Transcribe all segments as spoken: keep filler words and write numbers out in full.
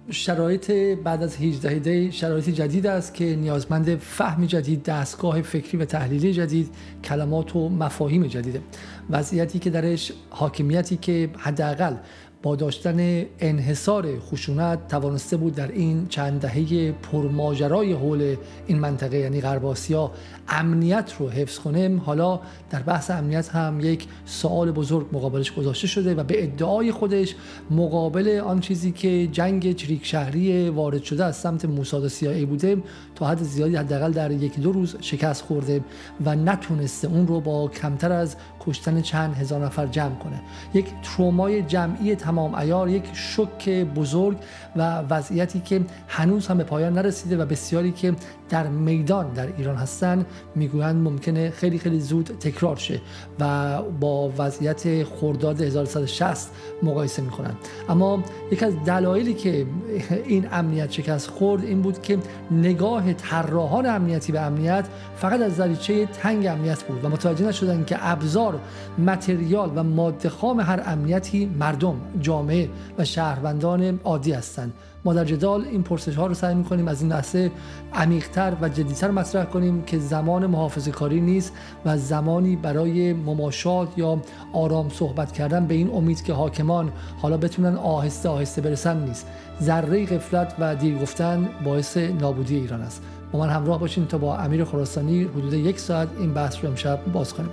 شرایط بعد از هجده دی شرایط جدید است که نیازمند فهم جدید، دستگاه فکری و تحلیلی جدید، کلمات و مفاهیم جدیده. وضعیتی که درش حاکمیتی که حداقل با داشتن انحصار خشونت توانسته بود در این چند دهه پرماجرای حول این منطقه یعنی غرب آسیا امنیت رو حفظ کنه، حالا در بحث امنیت هم یک سوال بزرگ مقابلش گذاشته شده و به ادعای خودش مقابل آن چیزی که جنگ چریک شهری وارد شده از سمت موساد و سی آی ای بوده تا حد زیادی حداقل در یک دو روز شکست خورده و نتونسته اون رو با کمتر از کشتن چند هزار نفر جمع کنه. یک ترومای جمعی تمام عیار، یک شوک بزرگ و وضعیتی که هنوز هم به پایان نرسیده و بسیاری که در میدان در ایران هستن میگویند ممکنه خیلی خیلی زود تکرار شه و با وضعیت خرداد هزار و سیصد و شصت مقایسه میکنن. اما یک از دلایلی که این امنیت شکست خورد این بود که نگاه طراحان امنیتی به امنیت فقط از دریچه تنگ امنیت بود و متوجه نشدن که ابزار، متریال و ماده خام هر امنیتی مردم، جامعه و شهروندان عادی هستند. ما در جدال این پرسش ها رو سعی می‌کنیم از این لحظه عمیق‌تر و جدی‌تر مطرح کنیم که زمان محافظه‌کاری نیست و زمانی برای مماشات یا آرام صحبت کردن به این امید که حاکمان حالا بتونن آهسته آهسته برسن نیست. ذره غفلت و دیر گفتن باعث نابودی ایران است. با من همراه باشین تا با امیر خراسانی حدود یک ساعت این بحث رو امشب باز کنیم.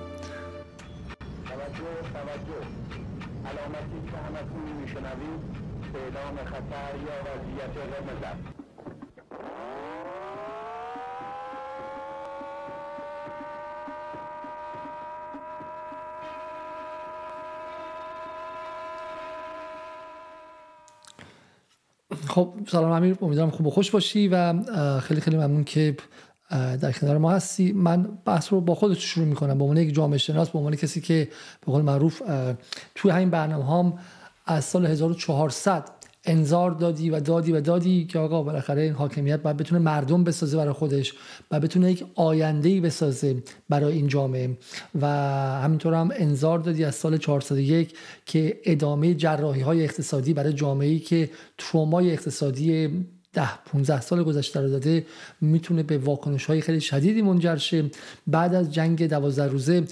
علامتی که همتون میشنوید اعلام خطر یا وضعیت قرمز است. خب سلام امیر، امیدوارم خوب و خوش باشی و خیلی خیلی ممنون که در کنار ما هستی. من بحث رو با خودت شروع میکنم به عنوان یک جامعه شناس، به عنوان کسی که به قول معروف توی همین برنامه هام از سال هزار و چهارصد انذار دادی و دادی و دادی که آقا بالاخره این حاکمیت باید بتونه مردم بسازه برای خودش و بتونه یک آینده‌ای بسازه برای این جامعه و همینطور هم انذار دادی از سال چهارصد و یک که ادامه جراحی‌های اقتصادی برای جامعه‌ای که ترومای اقتصادی ده پانزده سال گذشته رو داده میتونه به واکنش‌های خیلی شدیدی منجر شه. بعد از جنگ دوازده روزه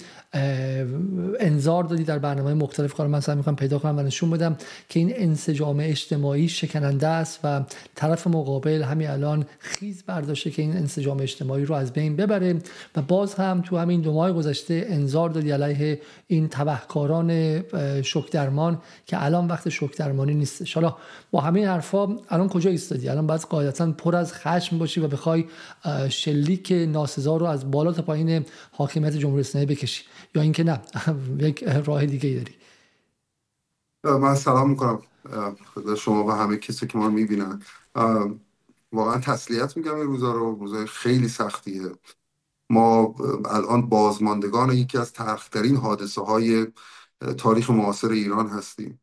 انذار دادی در برنامه‌های مختلف، کارو من سعی می‌کنم پیدا کنم و نشون بدم که این انسجام اجتماعی شکننده است و طرف مقابل همین الان خیز برداشته که این انسجام اجتماعی رو از بین ببره و باز هم تو همین دو ماه گذشته انذار دادی علیه این تبهکاران شوک درمان که الان وقت شوک درمانی نیستش. حالا با همین حرفا الان کجا ایستادی؟ الان باید قاعدتاً پر از خشم باشی و بخوای شلیک ناسزا رو از بالا تا پایین حاکمیت جمهوری اسلامی بکشی یا اینکه نه یک راه دیگه ای داری؟ من سلام میکنم خدا شما و همه کسی که ما رو میبینن. واقعا تسلیت میگم این روزا رو، روزای خیلی سختیه. ما الان بازماندگان یکی از تلخ‌ترین حادثه های تاریخ معاصر ایران هستیم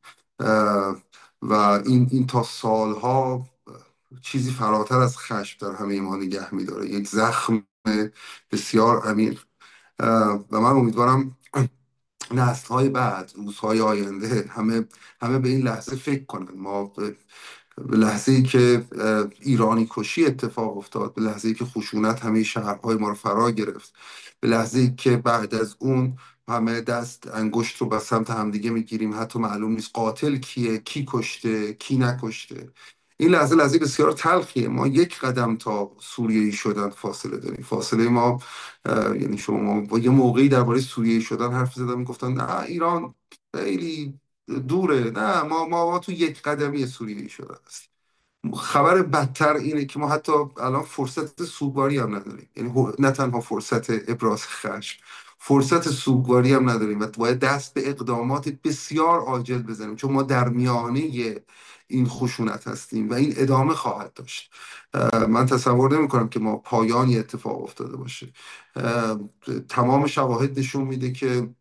و این این تا سالها چیزی فراتر از خشم در همه ما نگه میداره، یک زخم بسیار عمیق و من امیدوارم نسل‌های بعد، روزهای آینده همه همه به این لحظه فکر کنن. ما به به لحظه‌ای که ایرانی کشی اتفاق افتاد، به لحظه‌ای که خشونت همه شهرهای ما رو فرا گرفت، به لحظه‌ای که بعد از اون همه دست انگشت رو به سمت همدیگه میگیریم، حتی معلوم نیست قاتل کیه، کی کشته، کی نکشته. این لحظه لحظه بسیار تلخیه. ما یک قدم تا سوریه‌ای شدن فاصله داریم. فاصله ما یعنی شما با یه موقعی درباره سوریه‌ای شدن حرف زدن میگفتن نه ایران خیلی دوره، نه ما ما, ما تو یک قدمی سوریه‌ای شدن است. خبر بدتر اینه که ما حتی الان فرصت سوگواری هم نداریم، یعنی نه تنها فرصت ابراز خشم، فرصت سوگواری هم نداریم و باید دست به اقدامات بسیار عاجل بزنیم، چون ما در میانه این خشونت هستیم و این ادامه خواهد داشت. من تصور نمی کنم که ما پایانی اتفاق افتاده باشه. تمام شواهد نشون میده که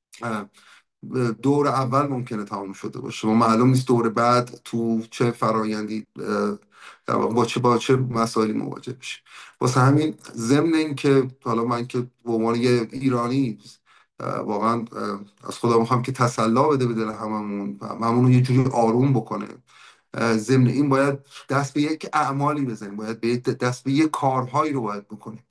دور اول ممکنه تمام شده باشه و معلوم نیست دور بعد تو چه فرایندی با چه با چه مسائلی مواجه بشه. واسه همین ضمن این که حالا من که به عنوان یه ایرانی واقعا از خدا میخوام که تسلا بده به دل هممون، هممون رو یه جوری آروم بکنه ضمن این باید دست به یک اعمالی بزنیم، باید به دست به یک کارهایی رو باید بکنیم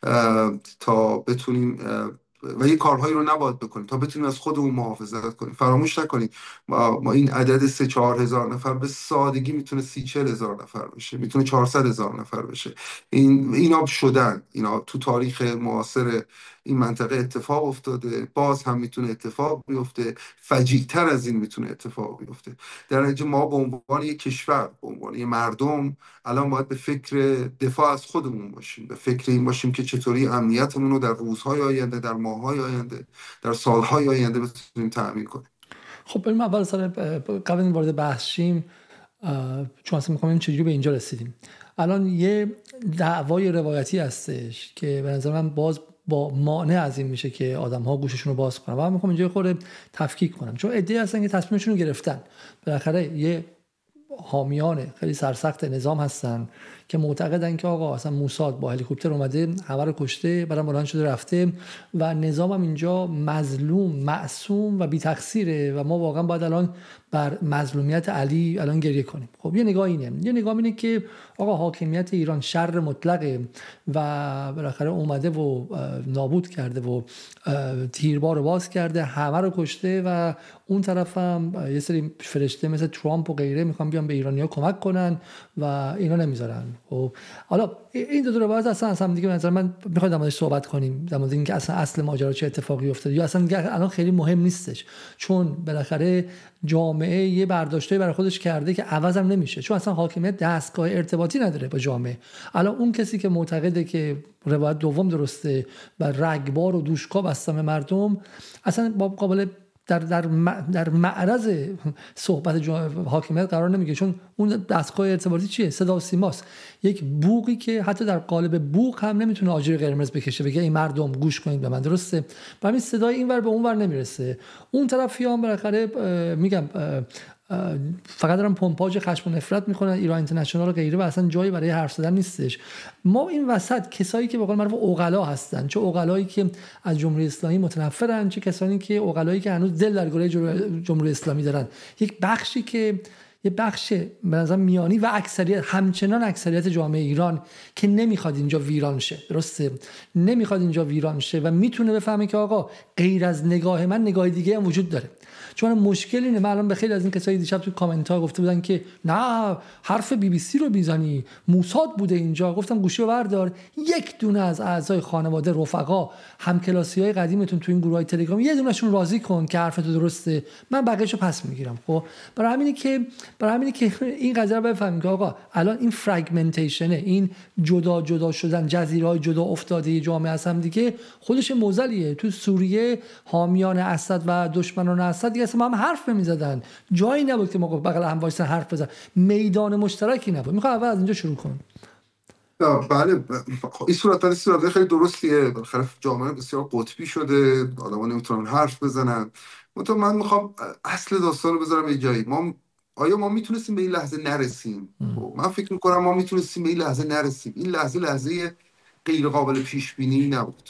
تا بتونیم و یه کارهایی رو نباید بکنیم تا بتونیم از خودمون محافظت کنیم. فراموش نکنیم ما, ما این عدد سه چهار هزار نفر به سادگی میتونه سی چل هزار نفر بشه، میتونه چهارصد هزار نفر بشه. این اینا شدن، اینا تو تاریخ معاصر این منطقه اتفاق افتاده، باز هم میتونه اتفاق بیفته، فجیع‌تر از این میتونه اتفاق بیفته. در نتیجه ما به عنوان یک کشور، به عنوان یک مردم الان باید به فکر دفاع از خودمون باشیم، به فکر این باشیم که چطوری امنیتمون رو در روزهای آینده، در ماههای آینده، در سالهای آینده بتونیم تأمین کنیم. خب بریم اول سر قبل این وارد بحث شیم، چون اصلا میخوام چجوری به اینجا رسیدیم. الان یه دعوای روایتی هستش که به نظر من باز با مانع از این میشه که آدم ها گوششون رو باز کنن و من میخوام اینجا خورده تفکیک کنم، چون ایده هستن که تصمیمشون رو گرفتن. بالاخره یه حامیان خیلی سرسخت نظام هستن که معتقدن که آقا اصلا موساد با هلیکوپتر اومده همه رو کشته، بعدم بلند شده رفته و نظام هم اینجا مظلوم، معصوم و بی تقصیره و ما واقعا باید الان بر مظلومیت علی الان گریه کنیم. خب یه نگاه اینه، یه نگاه اینه که آقا حاکمیت ایران شر مطلقه و بالاخره اومده و نابود کرده و تیربار رو باز کرده، همه رو کشته و اون طرف هم یه سری فرشته مثل ترامپ و غیره میخوان بیان به ایرانی‌ها کمک کنن و اینا نمیذارن. خب حالا این دو تا روایت اصلا اصلا دیگه مثلا من میخوام در موردش صحبت کنیم، در مورد اینکه اصلا اصل ماجرا چه اتفاقی افتاد یا اصلا الان خیلی مهم نیستش، چون بالاخره جامعه یه برداشته برای خودش کرده که عوضم نمیشه، چون اصلا حاکمیت دستگاه ارتباطی نداره با جامعه. الان اون کسی که معتقده که روایت دوم درسته و رگبار و دوشکا بستم مردم، اصلا با قابل در در در معرض صحبت حاکمیت قرار نمیگیره، چون اون دستگاه ارتباطی چیه؟ صدا و سیماست، یک بوقی که حتی در قالب بوق هم نمیتونه آجر قرمز بکشه بگه این مردم گوش کنید به من، درسته؟ و همین صدای این ور به اون ور نمیرسه. اون طرفی هم بالاخره میگم فقط دارن پمپاژ خشم و نفرت میکنن، ایران اینترنشنال و غیره و اصلا جایی برای حرف زدن نیستش. ما این وسط کسایی که به قول معروف عقلا هستن، چه عقلایی که از جمهوری اسلامی متنفرن، چه کسانی که عقلایی که هنوز دل در گروه جمهوری اسلامی دارن، یک بخشی که یه بخش به نظر میانی و اکثریت همچنان اکثریت جامعه ایران که نمیخواد اینجا ویران شه، درسته؟ نمیخواد اینجا ویران شه و میتونه بفهمه که آقا غیر از نگاه من نگاه دیگه هم وجود داره. چون مشکل اینه، من الان به خیلی از این کسایی دیشب تو کامنت ها گفته بودن که نه حرف بی بی سی رو میزنی، موساد بوده اینجا. گفتم گوشی رو بردار، یک دونه از اعضای خانواده، رفقا، همکلاسی‌های قدیمتون تو این گروهای تلگرام یه دونهشون راضی کن که حرف تو درسته، من بقیه‌شو پس میگیرم. خب برای همینه که برای همینه که این قضیه رو بفهمید که آقا الان این فرگمنتیشن، این جدا جدا شدن، جزیره‌های جدا افتاده جامعه از هم دیگه خودش موزلیه. تو سوریه حامیان اسد و دشمنان اسد دیگه اصلا هم حرف نمی‌زدن، جایی نبود که ما بغل هم وایسن حرف بزنن، میدان مشترکی نبود. میخوام اول از اینجا شروع کنم. بله این صورت این صورت خیلی درستیه. بالاخره جامعه بسیار قطبی شده، آدم‌ها نمیتونن حرف بزنن. منتها من میخوام اصل داستان رو بذارم یه جایی. ما آیا ما میتونستیم به این لحظه نرسیم؟ من فکر میکنم ما میتونستیم به این لحظه نرسیم. این لحظه لحظه غیر قابل پیش بینی نبود.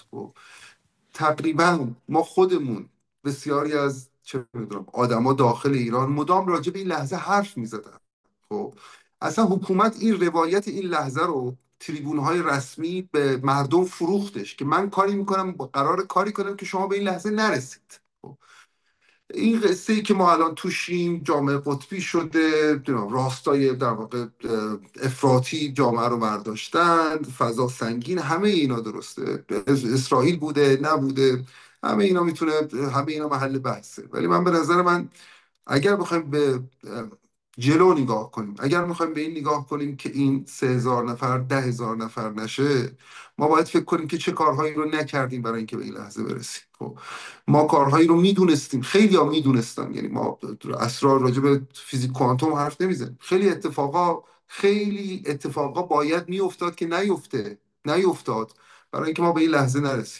تقریبا ما خودمون بسیاری از چه میدونم آدما داخل ایران مدام راجع به این لحظه حرف میزدن. خب اصلا حکومت این روایت این لحظه رو تریبون‌های رسمی به مردم فروختش که من کاری میکنم، قرار کاری کنم که شما به این لحظه نرسید. خب این قصه ای که ما الان توشیم، جامعه قطبی شده، راستای در واقع افراطی جامعه رو برداشتن، فضا سنگین، همه اینا درسته. اسرائیل بوده نبوده، همه اینا میتونه، همه اینا محل بحثه. ولی من به نظر من اگر بخوایم به جلو نگاه کنیم، اگر میخوایم به این نگاه کنیم که این سه هزار نفر ده هزار نفر نشه، ما باید فکر کنیم که چه کارهایی رو نکردیم برای اینکه به این لحظه برسیم. خب ما کارهایی رو میدونستیم، خیلی ها میدونستن، یعنی ما اسرار راجع به فیزیک کوانتوم حرف نمیزنیم. خیلی اتفاقا خیلی اتفاقا باید میافتاد که نیفته نیفتاد برای اینکه ما به این لحظه نرسیم.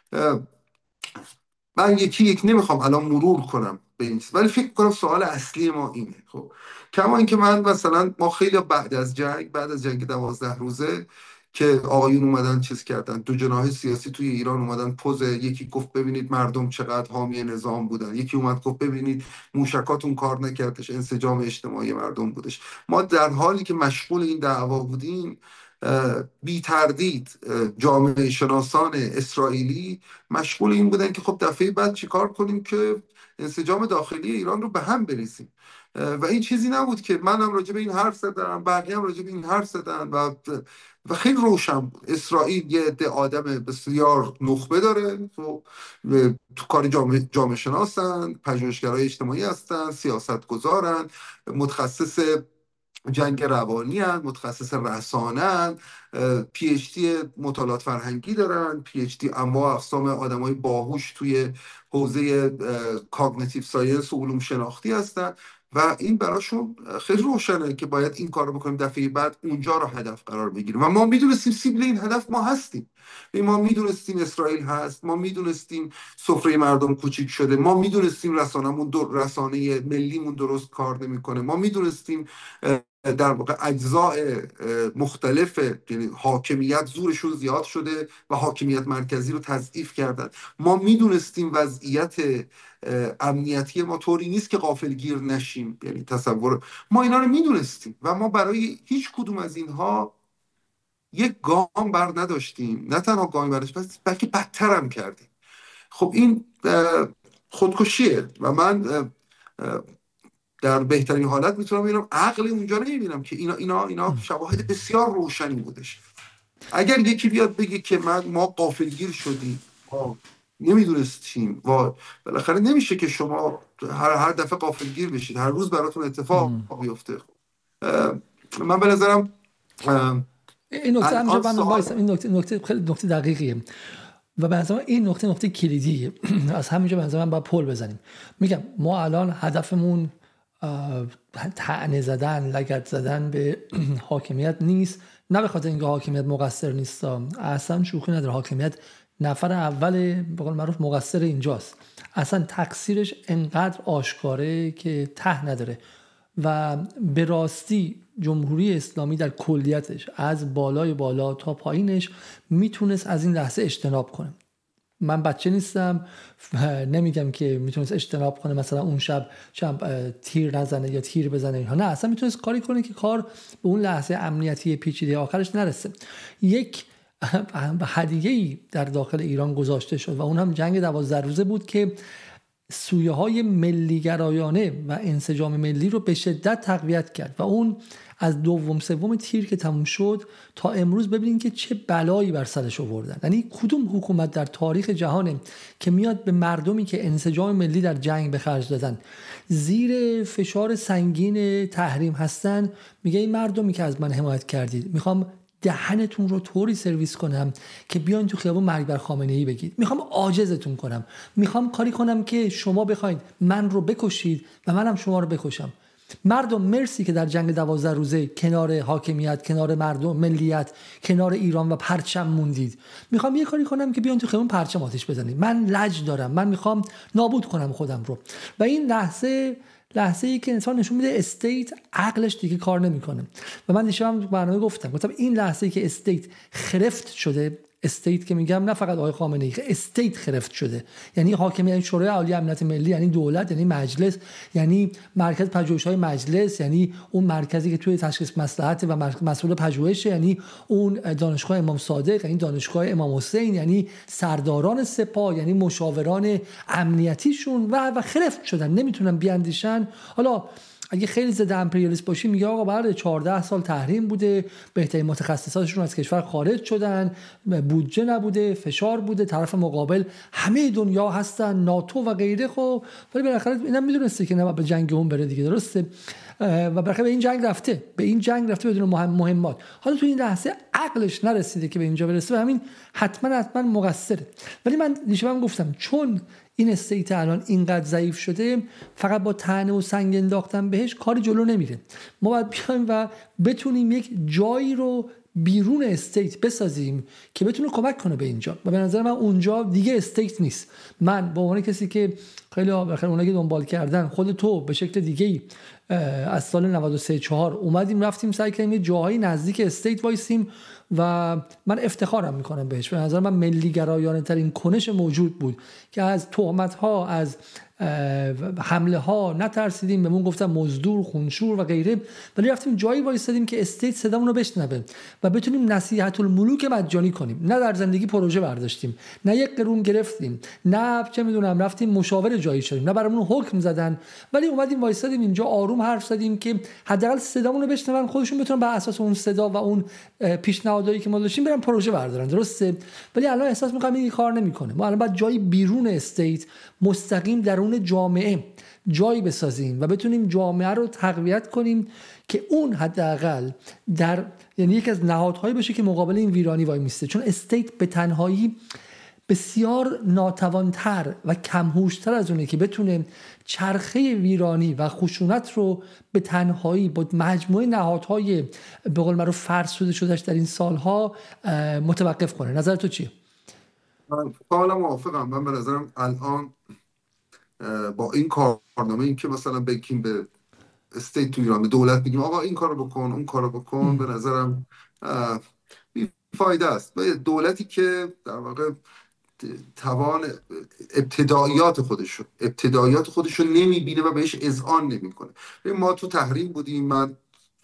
من یکی یک نمیخوام الان مرور کنم به این، ولی فکر کنم سوال اصلی ما اینه. خب کما اینکه من مثلا ما خیلی بعد از جنگ بعد از جنگ دوازده روزه که آقایون اومدن چیز کردن، دو جناح سیاسی توی ایران اومدن پوز، یکی گفت ببینید مردم چقدر حامی نظام بودن، یکی اومد گفت ببینید موشکاتون کار نکردش، انسجام اجتماعی مردم بودش. ما در حالی که مشغول این دعوا بودیم، بی تردید جامعه شناسان اسرائیلی مشغول این بودن که خب دفعه بعد چیکار کنیم که انسجام داخلی ایران رو به هم بریزیم. و این چیزی نبود که منم راجع به این حرف زدم، بقیه هم راجع به این حرف زدن و و خیلی روشن بود. اسرائیل یه عده آدم بسیار نخبه داره، تو تو کار جامعه, جامعه شناسن، پژوهشگرای اجتماعی هستن، سیاست گذارن، متخصص جنگ روانی هن، متخصص رسانه هن، پی اچ دی مطالعات فرهنگی دارن، پی اچ دی انواع اقسام آدمای باهوش توی حوزه کاگنیتیو ساینس و علوم شناختی هستن و این براشون خیلی روشنه که باید این کار رو بکنیم، دفعه بعد اونجا رو هدف قرار بگیریم. و ما میدونستیم سیبل این هدف ما هستیم، ما میدونستیم اسرائیل هست، ما میدونستیم سفره مردم کوچیک شده، ما میدونستیم رسانمون در رسانه ملیمون درست کار نمیکنه، ما میدونستیم در واقع اجزاء مختلف، یعنی حاکمیت زورشون زیاد شده و حاکمیت مرکزی رو تضعیف کردن. ما میدونستیم وضعیت امنیتی ما طوری نیست که غافلگیر نشیم، یعنی تصور ما اینا رو میدونستیم و ما برای هیچ کدوم از اینها یک گام بر نداشتیم، نه تنها گام برداشتیم بلکه بدتر هم کردیم. خب این خودکشیه و من در بهترین حالت میتونم ببینم عقل اونجا نمیبینم که اینا اینا اینا شواهد بسیار روشنی بودش. اگر یکی بیاد بگه که من ما غافلگیر شدیم، ما نمیدونستیم، و بالاخره نمیشه که شما هر هر دفعه غافلگیر بشید، هر روز براتون اتفاق بیفته. من به نظرم این نکته همینجا من وایسم، این نکته نکته خیلی نکته دقیقیه و به نظرم این نکته نکته کلیدیه. از همینجا به نظرم باید پل بزنیم. میگم ما الان هدفمون طعنه زدن، لگد زدن به حاکمیت نیست، نه به خاطر اینکه حاکمیت مقصر نیست، اصلا شوخی نداره. حاکمیت نفر اول به قول معروف مقصر اینجاست، اصلا تقصیرش انقدر آشکاره که ته نداره و به راستی جمهوری اسلامی در کلیتش از بالای بالا تا پایینش میتونست از این لحظه اجتناب کنه. من بچه نیستم، نمیگم که میتونست اجتناب کنه مثلا اون شب شب تیر نزنه یا تیر بزنه اینها، نه، اصلا میتونست کاری کنه که کار به اون لحظه امنیتی پیچیده آخرش نرسه. یک هدیه‌ای در داخل ایران گذاشته شد و اون هم جنگ دوازده روزه بود که سویه های ملیگرایانه و انسجام ملی رو به شدت تقویت کرد و اون از دوم سوم تیر که تموم شد تا امروز ببینید که چه بلایی بر سرش آوردن. یعنی کدوم حکومت در تاریخ جهانه که میاد به مردمی که انسجام ملی در جنگ به خرج دادن، زیر فشار سنگین تحریم هستن، میگه این مردمی که از من حمایت کردید میخوام دهنتون رو طوری سرویس کنم که بیاین تو خیابون مرگ بر خامنه‌ای بگید، میخوام عاجزتون کنم، میخوام کاری کنم که شما بخواید من رو بکشید و منم شما رو بکشم. مردم مرسی که در جنگ دوازده روزه کنار حاکمیت، کنار مردم، ملیت، کنار ایران و پرچم موندید. میخوام یه کاری کنم که بیاین تو خیابون پرچم آتش بزنید. من لج دارم، من میخوام نابود کنم خودم رو. و این لحظه لحظه ای که انسان نشون میده استیت عقلش دیگه کار نمیکنه. و من دیشب هم تو برنامه گفتم گفتم این لحظه ای که استیت خرفت شده، استیت که میگم نه فقط آقای خامنه ای، استیت خرفت شده، یعنی حاکمیت، شورای عالی امنیت ملی، یعنی دولت، یعنی مجلس، یعنی مرکز پژوهش‌های مجلس، یعنی اون مرکزی که توی تشخیص مصلحت و مسئول پژوهش، یعنی اون دانشگاه امام صادق، یعنی دانشگاه امام حسین، یعنی سرداران سپاه، یعنی مشاوران امنیتیشون و و خرفت شدن، نمیتونن بیاندیشن. حالا اگه خیلی زده امپریالیست باشی میگه آقا بعد چهارده سال تحریم بوده، بهترین متخصصاتشون از کشور خارج شدن، بودجه نبوده، فشار بوده، طرف مقابل همه دنیا هستن، ناتو و غیره. خب ولی بالاخره اینم میدونسته که نباید به جنگ اون بره دیگه، درسته؟ و بالاخره به این جنگ رفته، به این جنگ رفته بدون مهم مهمات. حالا تو این لحظه عقلش نرسیده که به اینجا برسه و همین حتما حتما مقصره. ولی من دیشبم گفتم چون این استیت الان اینقدر ضعیف شده، فقط با طعنه و سنگ انداختن بهش کاری جلو نمیره. ما باید بیایم و بتونیم یک جایی رو بیرون استیت بسازیم که بتونه کمک کنه به اینجا. و به نظر من اونجا دیگه استیت نیست. من با عنوان کسی که خیلی بالاخره اونایی که دنبال کردن، خود تو به شکل دیگه‌ای از سال نود و سه چهار اومدیم رفتیم سعی کردیم یه جاهای نزدیک استیت وایسیم و من افتخارم میکنم بهش. به نظر من ملی گرایانه ترین کنش موجود بود که از تهمت ها، از حمله ها نترسیدیم. بهمون گفتن مزدور، خونشور و غیره، ولی رفتیم جایی وایسادیم که استیت صدامون رو بشنوه و بتونیم نصیحت الملوک مجانی کنیم. نه در زندگی پروژه برداشتیم، نه یک قرون گرفتیم، نه چه میدونم رفتیم مشاور جایی شدیم، نه برامون حکم زدن، ولی اومدیم وایسادیم اینجا آروم حرف زدیم که حداقل صدامون رو بشنون، خودشون بتونن بر اساس اون صدا و اون پیشنهادایی که ما داشتیم برن پروژه بردارن. درسته؟ ولی الان احساس می‌کنم این کار نمی‌کنه. ما الان باید جایی بیرون استیت مستقیم درون جامعه جایی بسازیم و بتونیم جامعه رو تقویت کنیم که اون حداقل در یعنی یک از نهادهایی باشه که مقابل این ویرانی وای میسته. چون استیت به تنهایی بسیار ناتوانتر و کمهوشتر از اونه که بتونه چرخه ویرانی و خشونت رو به تنهایی با مجموعه نهادهای به قول معروف فرسوده شدهش در این سالها متوقف کنه. نظر تو چیه؟ من کاملا موافقم. من به نظرم الان با این کارنامه، این که مثلا بگیم به استیت تو ایران، به دولت بگیم آقا این کارو بکن اون کارو بکن، ام. به نظرم بی‌فایده است. دولتی که در واقع توان ابتداییات خودشو ابتداییات خودشو نمیبینه و بهش اذعان نمیکنه. ما تو تحریم بودیم، من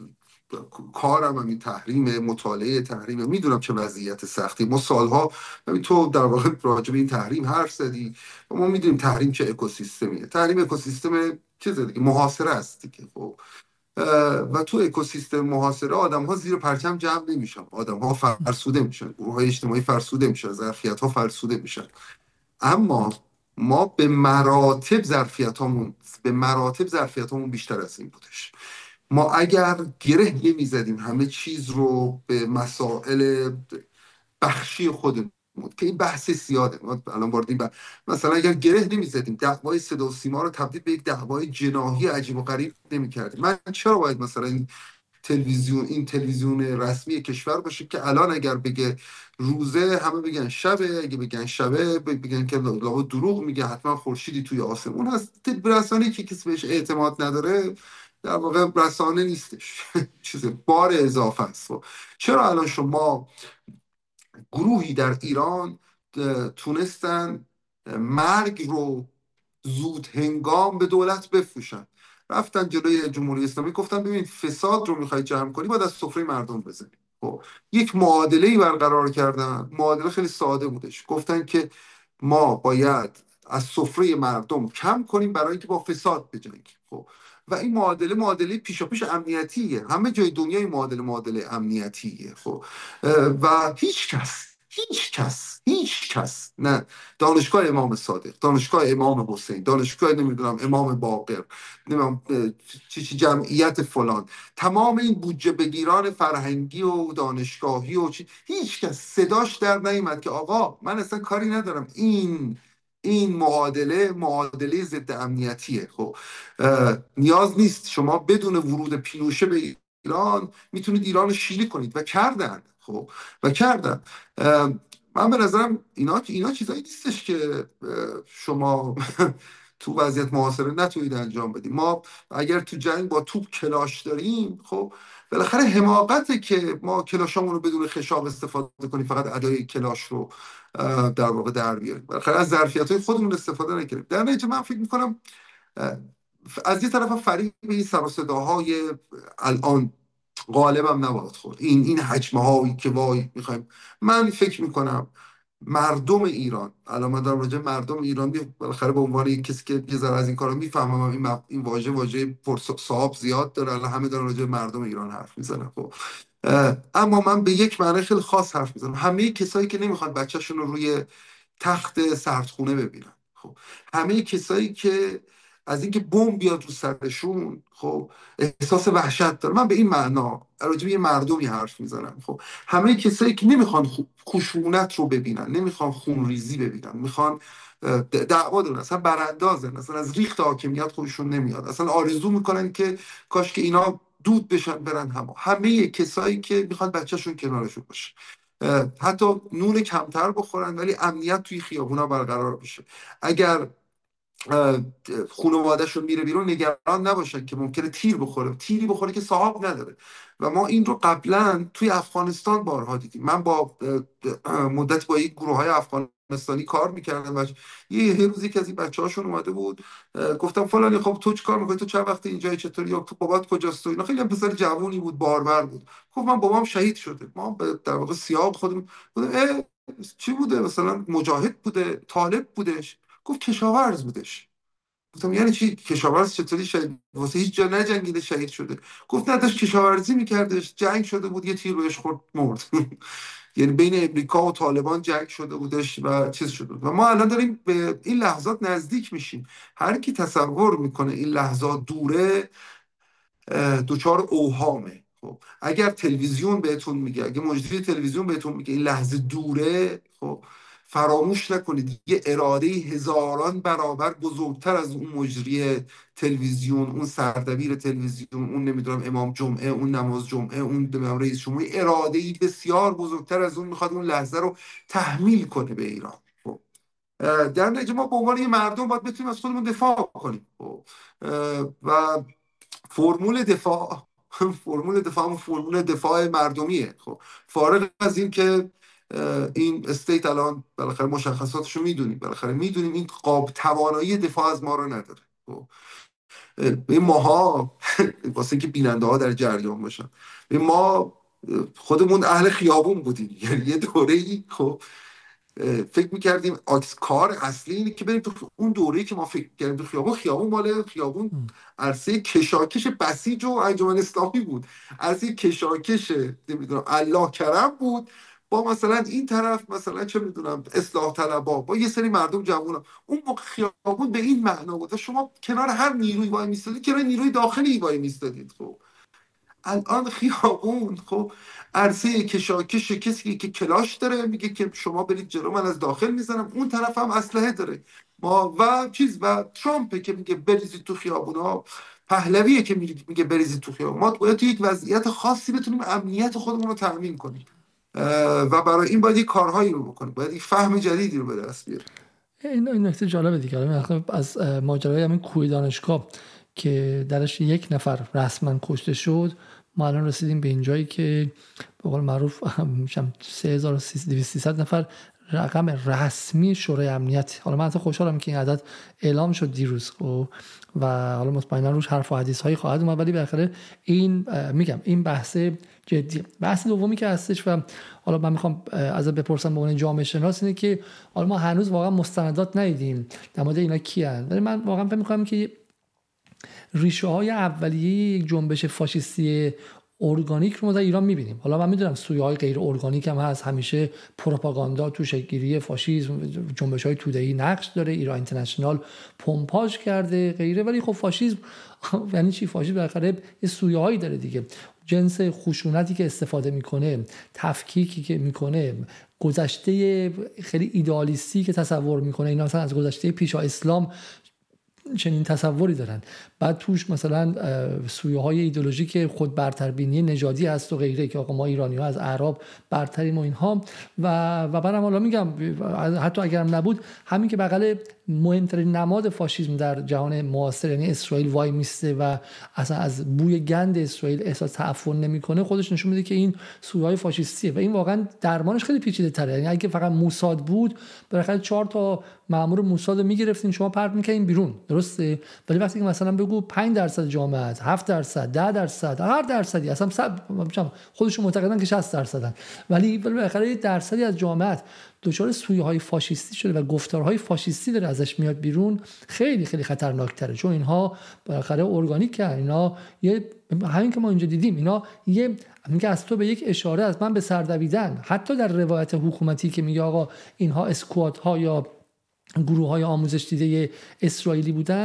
کارم همین تحریم، مطالعه تحریم، میدونم چه وضعیت سختی. ما سالها تو در واقع راجع به این تحریم حرف زدی و ما میدونیم تحریم چه اکوسیستمیه. تحریم اکوسیستم چیزه دیگه، محاصره است دیگه. خب و تو اکوسیستم محاصره آدم ها زیر پرچم جمع نمیشن، آدم ها فرسوده میشن، گروه های اجتماعی فرسوده میشن، ظرفیت ها فرسوده میشن. اما ما به مراتب ظرفیت هامون به مراتب ظرفیت هامون بیشتر از این بودش. ما اگر گره نمیزدیم همه چیز رو به مسائل بخشی خودمون که این بحث سیاده، ما الان واردیم ب... مثلا اگر گره نمیزدیم، دعوای صدا و سیما رو تبدیل به یک دعوای جناحی عجیب و غریب نمیکردیم. من چرا باید مثلا این تلویزیون این تلویزیون رسمی کشور باشه که الان اگر بگه روزه همه بگن شبه، اگه بگن شبه بگن که لابد دروغ میگه، حتما خورشیدی توی آسمون هست. رسانه‌ای که کسی بهش اعتماد نداره در واقع رسانه نیستش، چیز بار اضافه است. چرا الان شما گروهی در ایران تونستن مرگ رو زود هنگام به دولت بفروشن؟ رفتن جلوی جمهوری اسلامی گفتن ببین فساد رو میخوای جمع کنی باید از سفره مردم بزنی. خب یک معادله‌ای برقرار کردن. معادله خیلی ساده بودش. گفتن که ما باید از سفره مردم کم کنیم برای اینکه با فساد بجنگیم. خب و این معادله معادله پیشاپیش امنیتیه. همه جای دنیا این معادله معادله امنیتیه. خب و هیچ کس هیچ کس هیچ کس نه دانشگاه امام صادق، دانشگاه امام حسین، دانشگاه نمیدونم امام باقر، نمیدونم چی چی جمعیت فلان، تمام این بودجه بگیران فرهنگی و دانشگاهی و چی، هیچ کس صداش در نیامد که آقا من اصلا کاری ندارم، این این معادله معادله ضد امنیتیه. خب نیاز نیست شما بدون ورود پینوشه به ایران میتونید ایران رو شیلی کنید و کردن. خب و کردن. من به نظرم اینا اینا چیزایی نیستش که شما تو وضعیت محاصره نتونید انجام بدیم. ما اگر تو جنگ با توپ کلاش داریم، خب بالاخره حماقته که ما کلاشامون رو بدون خشاب استفاده کنیم، فقط ادای کلاش رو در واقع در بیاریم. بالاخره از ظرفیت‌های خودمون استفاده نکنیم. در نتیجه من فکر می‌کنم از یه طرف فریب این سر و صداهای الان غالبم نباید خورد. این این حجمه هایی که وای میخوایم، من فکر میکنم مردم ایران، الان من دارم راجع مردم ایران بالاخره به عنوان یک کسی که یه ذره از این کارا میفهمم، این مب... این واژه واژه پرصحاب زیاد داره، الان همه دارن راجع مردم ایران حرف میزنن. خب اما من به یک معنی خیلی خاص حرف میزنم. همه کسایی که نمیخوان بچه‌شون رو روی تخت سردخونه ببینن، خب همه کسایی که از اینکه بمب بیاد رو سرشون خب احساس وحشت داره، من به این معنا راجع به مردمی حرف میزنم. خب همه کسایی که نمیخوان خشونت رو ببینن، نمیخوان خونریزی ببینن، میخوان دعوا دارن، اصلا براندازن، اصلا از ریخت حاکمیت خودشون نمیاد، اصلا آرزو میکنن که کاش که اینا دود بشن برن هوا. همه کسایی که میخوان بچه‌شون کنارشون باشه، حتی نون کمتر بخورن ولی امنیت توی خیابونا برقرار بشه. اگر خانواده‌اش رو میره بیرون نگران نباشن که ممکنه تیر بخوره، تیری بخوره که صاحب نداره. و ما این رو قبلا توی افغانستان بارها دیدیم. من با مدت با یک گروه های افغانستانی کار میکردم و یه, یه روزی که از این بچه هاشون اومده بود، گفتم فلانی خب تو چی کار میکنی، تو چند وقت اینجایی، چطوری، یا تو بابات کجاست؟ اینا خیلی هم پسر جوونی بود، باربر بود. گفت من بابام شهید شده. ما در واقع سیاه خودمون بودیم. چی بوده؟ مثلا مجاهد بوده، طالب بودش؟ گفت کشاورز بودش. گفتم یعنی چی کشاورز؟ چطوری شهید؟ واسه هیچ جا نجنگیده شهید شده؟ گفت نه داشت کشاورزی میکردش، جنگ شده بود، یه تیر بهش خورد مرد. یعنی بین امریکا و طالبان جنگ شده بودش و چیز شده بود. و ما الان داریم به این لحظات نزدیک میشیم. هر کی تصور میکنه این لحظات دوره دوچار اوهامه. خب اگر تلویزیون بهتون میگه، اگه مجری تلویزیون بهتون میگه این لحظه دوره، خب فراموش نکنید یه اراده هزاران برابر بزرگتر از اون مجری تلویزیون، اون سردبیر تلویزیون، اون نمیدونم امام جمعه، اون نماز جمعه، اون نمیدونم رئیس جمهور، اراده بسیار بزرگتر از اون میخواد اون لحظه رو تحمیل کنه به ایران. خب در نتیجه ما به عنوان یه مردم باید بتونیم از خودمون دفاع کنیم. خب و فرمول دفاع فرمول دفاع همون فرمول دفاع مردمیه. خب فارغ از این که این استیت الان بالاخره مشخصاتشو میدونیم، بالاخره میدونیم این قاب توانایی دفاع از ما رو نداره. خب به ماها واسه اینکه بیننده ها در جریان باشن، به ما خودمون اهل خیابون بودیم. یعنی یه دوره‌ای خب فکر میکردیم آکس کار اصلی اینه که بریم تو اون دوره‌ای که ما فکر کردیم تو خیابون، خیابون مال خیابون عرصه کشاکش بسیج و انجمن اسلامی بود، عرصه کشاکش نمیدونم الله کرم بود، با مثلا این طرف مثلا چه میدونم اصلاح طلبا، با یه سری مردم جوونا. اون موقع خیابون به این معنا بود شما کنار هر نیروی وای میستادید، کنار نیروی داخلی وای میستادید. خب الان خیابون خب عرصه کشاکش، کسی که کلاش داره میگه که شما برید جلو من از داخل میزنم، اون طرف هم اسلحه داره. ما و چیز و ترامپ که میگه بریزید تو خیابونا، پهلویه که میگه بریزید تو خیابون. ما باید تو یک وضعیت خاصی بتونیم امنیت خودمون رو تامین کنیم و برای این باید یک کارهایی رو بکنیم، باید یک فهم جدیدی رو به دست بیاریم. این این نکته جالبه دیگه. از ماجرای همین کوه دانشگاه که درش یک نفر رسما کشته شد، ما الان رسیدیم به این جایی که به قول معروف میشم سه هزار و سیصد نفر رقم رسمی شورای امنیت. حالا من حتی خوشحالم که این عدد اعلام شد دیروز و حالا مطمئنا روش حرف و حدیث هایی خواهد اومد، ولی بالاخره این میگم این بحث جدی. بحث دومی که هستش و حالا من میخوام ازت بپرسم به عنوان جامعه شناس اینه که حالا ما هنوز واقعا مستندات ندیدیم در مورد اینا کیان، ولی من واقعا فکر میکنم که ریشه های اولیه یک جنبش فاشیستی ارگانیک رو ما در ایران میبینیم. حالا من میدونم سویه های غیر ارگانیک هم هست، همیشه پروپاگاندا تو شکل‌گیری فاشیسم، جنبش های توده‌ای نقش داره، ایران اینترنشنال پمپاژ کرده غیره، ولی خب فاشیسم یعنی چی؟ فاشیسم بالاخره یه سویه هایی داره دیگه، جنس خشونتی که استفاده میکنه، تفکیکی که میکنه، گذشته خیلی ایدئالیستی که تصور میکنه. اینا مثلا از گذشته پیش اسلام چنین تصوری دارن، بعد توش مثلا سویه های ایدئولوژیک خود برتربینی نژادی هست و غیره که آقا ما ایرانی ها از اعراب برتریم و اینها و و بعدم حالا میگم حتی اگرم نبود، همین که بغل مهمترین نماد فاشیسم در جهان معاصر یعنی اسرائیل وای میسته و اصلا از بوی گند اسرائیل احساس تعفن نمیکنه، خودش نشون میده که این سویه های فاشیستیه و این واقعا درمانش خیلی پیچیده تره. یعنی اگه فقط موساد بود بالاخره چهار تا مأمور موساد رو میگرفتین شما پرت میکنین بیرون، درسته؟ ولی وقتی که مثلا بگو پنج درصد جامعه، هفت درصد، ده درصد، هر درصدی، اصلا خودشون معتقدن که شصت درصدن، ولی بالاخره یه درصدی از جامعه دچار سویه های فاشیستی شده و گفتارهای فاشیستی داره ازش میاد بیرون، خیلی خیلی خطرناکتره، چون اینها بالاخره ارگانیکن. اینا یه همین که ما اینجا دیدیم، اینا یه میگه از تو به یک اشاره از من به سر دویدن. حتی در روایت حکومتی که میگه آقا اینها اسکوات ها یا گروه های آموزش دیده اسرائیلی بودن،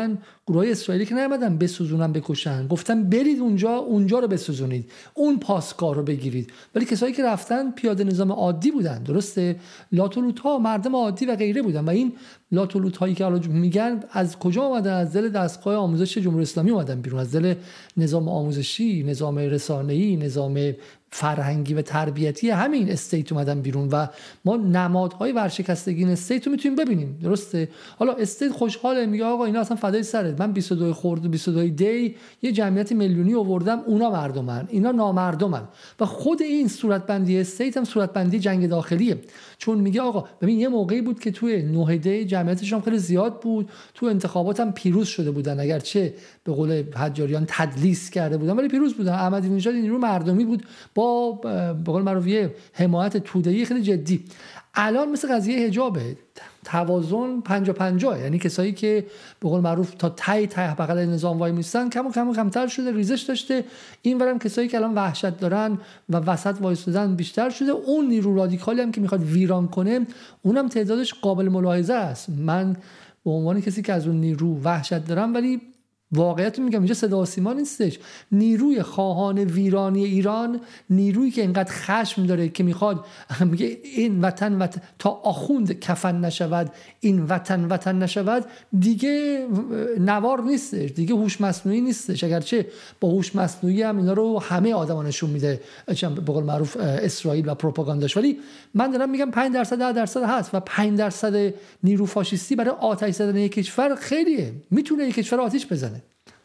گروه اسرائیلی که نیومدن بسوزونن بکشن، گفتن برید اونجا اونجا رو بسوزونید، اون پاسگاه رو بگیرید. ولی کسایی که رفتن پیاده نظام عادی بودن، درسته، لاتولوت ها مردم عادی و غیره بودن. و این لاتولوت هایی که الان میگن از کجا اومدن؟ از دل دستگاه آموزش جمهوری اسلامی اومدن بیرون، از دل نظام آموزشی، نظام رسانه‌ای، نظام فرهنگی و تربیتی همین استیت اومدن بیرون. و ما نمادهای ورشکستگی این استیت رو میتونیم ببینیم، درسته. حالا استیت خوشحاله، میگه آقا اینا اصلا فدای سرت، من بیست و دو خورد بیست و دو دی یه جمعیت میلیونی آوردم، اونا مردمن، اینا نامردمن. و خود این صورتبندی استیت هم صورتبندی جنگ داخلیه، چون میگه آقا ببین یه موقعی بود که توی نه دی جمعیتش هم خیلی زیاد بود، تو انتخابات هم پیروز شده بودن، اگرچه به قول حجاریان تدلیس کرده بودن ولی پیروز بودن. احمدی نژاد نیرو مردمی بود با به قول معروف حمایت توده‌ای خیلی جدی. الان مثل قضیه حجابه، توازن پنجاه پنجاه، یعنی کسایی که به قول معروف تا تای تای بغل نظام وای میستن کم و کم و کمتر شده، ریزش داشته. اینورم کسایی که الان وحشت دارن و وسط وایسادن بیشتر شده. اون نیرو رادیکالی هم که میخواد ویران کنه، اونم تعدادش قابل ملاحظه است. من به عنوان کسی که از اون نیرو وحشت دارم، ولی واقعیت میگم اینجا صدا و سیما نیستش. نیروی خواهان ویرانی ایران، نیرویی که اینقدر خشم داره که میخواد میگه این وطن وطن تا آخوند کفن نشود، این وطن وطن نشود، دیگه نوار نیستش، دیگه هوش مصنوعی نیستش. اگرچه با هوش مصنوعی هم اینا رو همه آدما نشون میده به قول معروف اسرائیل و پروپاگانداش. ولی من دارم میگم پنج درصد ده درصد هست و پنج درصد نیرو فاشیستی برای آتش زدن یک کشور خیلیه، میتونه یک کشور آتش بزنه.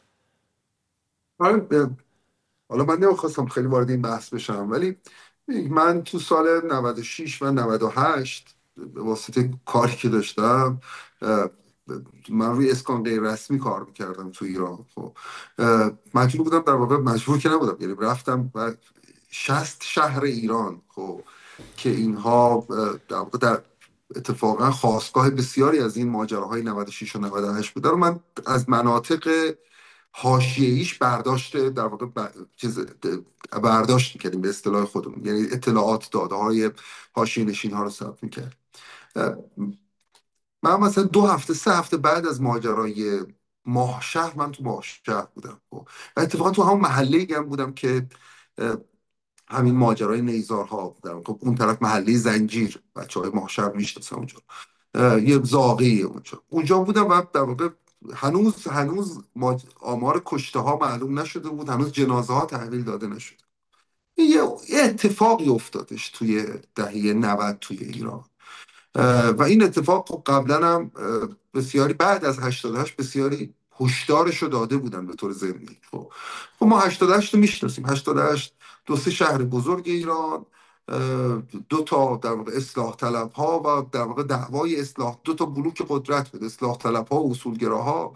حالا من نمیخواستم خیلی وارد این بحث بشم، ولی من تو سال نود و شش و نود و هشت به واسطه کاری که داشتم، من روی اسکان غیر رسمی کار میکردم تو ایران. خب مجبور بودم، در واقع مجبور که نبودم، یعنی رفتم و شصت شهر ایران خب که اینها در واقع در اتفاقا خاستگاه بسیاری از این ماجراهای نود و شش و نود و هشت بودن، و من از مناطق حاشیه‌ایش برداشت در واقع چیز برداشت می‌کردیم به اصطلاح خودمون، یعنی اطلاعات داده های حاشیه نشین ها رو ثبت می‌کرد. من مثلا دو هفته سه هفته بعد از ماجرای ماهشهر من تو ماهشهر بودم و اتفاقا تو همون محله‌ای هم بودم که همین ماجرای نیزارها بودم. خب اون طرف محله زنجیر، بچه‌های ماهشهر میشناسن اونجا، یه زاغی اونجا اونجا بودم و در واقع هنوز هنوز آمار کشته ها معلوم نشده بود، هنوز جنازه ها تحویل داده نشده. یه اتفاقی افتادش توی دهه نود توی ایران و این اتفاق خب قبلا هم بسیاری بعد از هشتاد و هشت بسیاری هشدارش رو داده بودن به طور ضمنی. خب ما هشتاد و هشت رو میشناسیم. هشتاد و هشت دو سه شهر بزرگ ایران، دو تا در واقع اصلاح طلب ها و در واقع دعوای اصلاح، دو تا بلوک قدرت بود، اصلاح طلب ها و اصولگراها.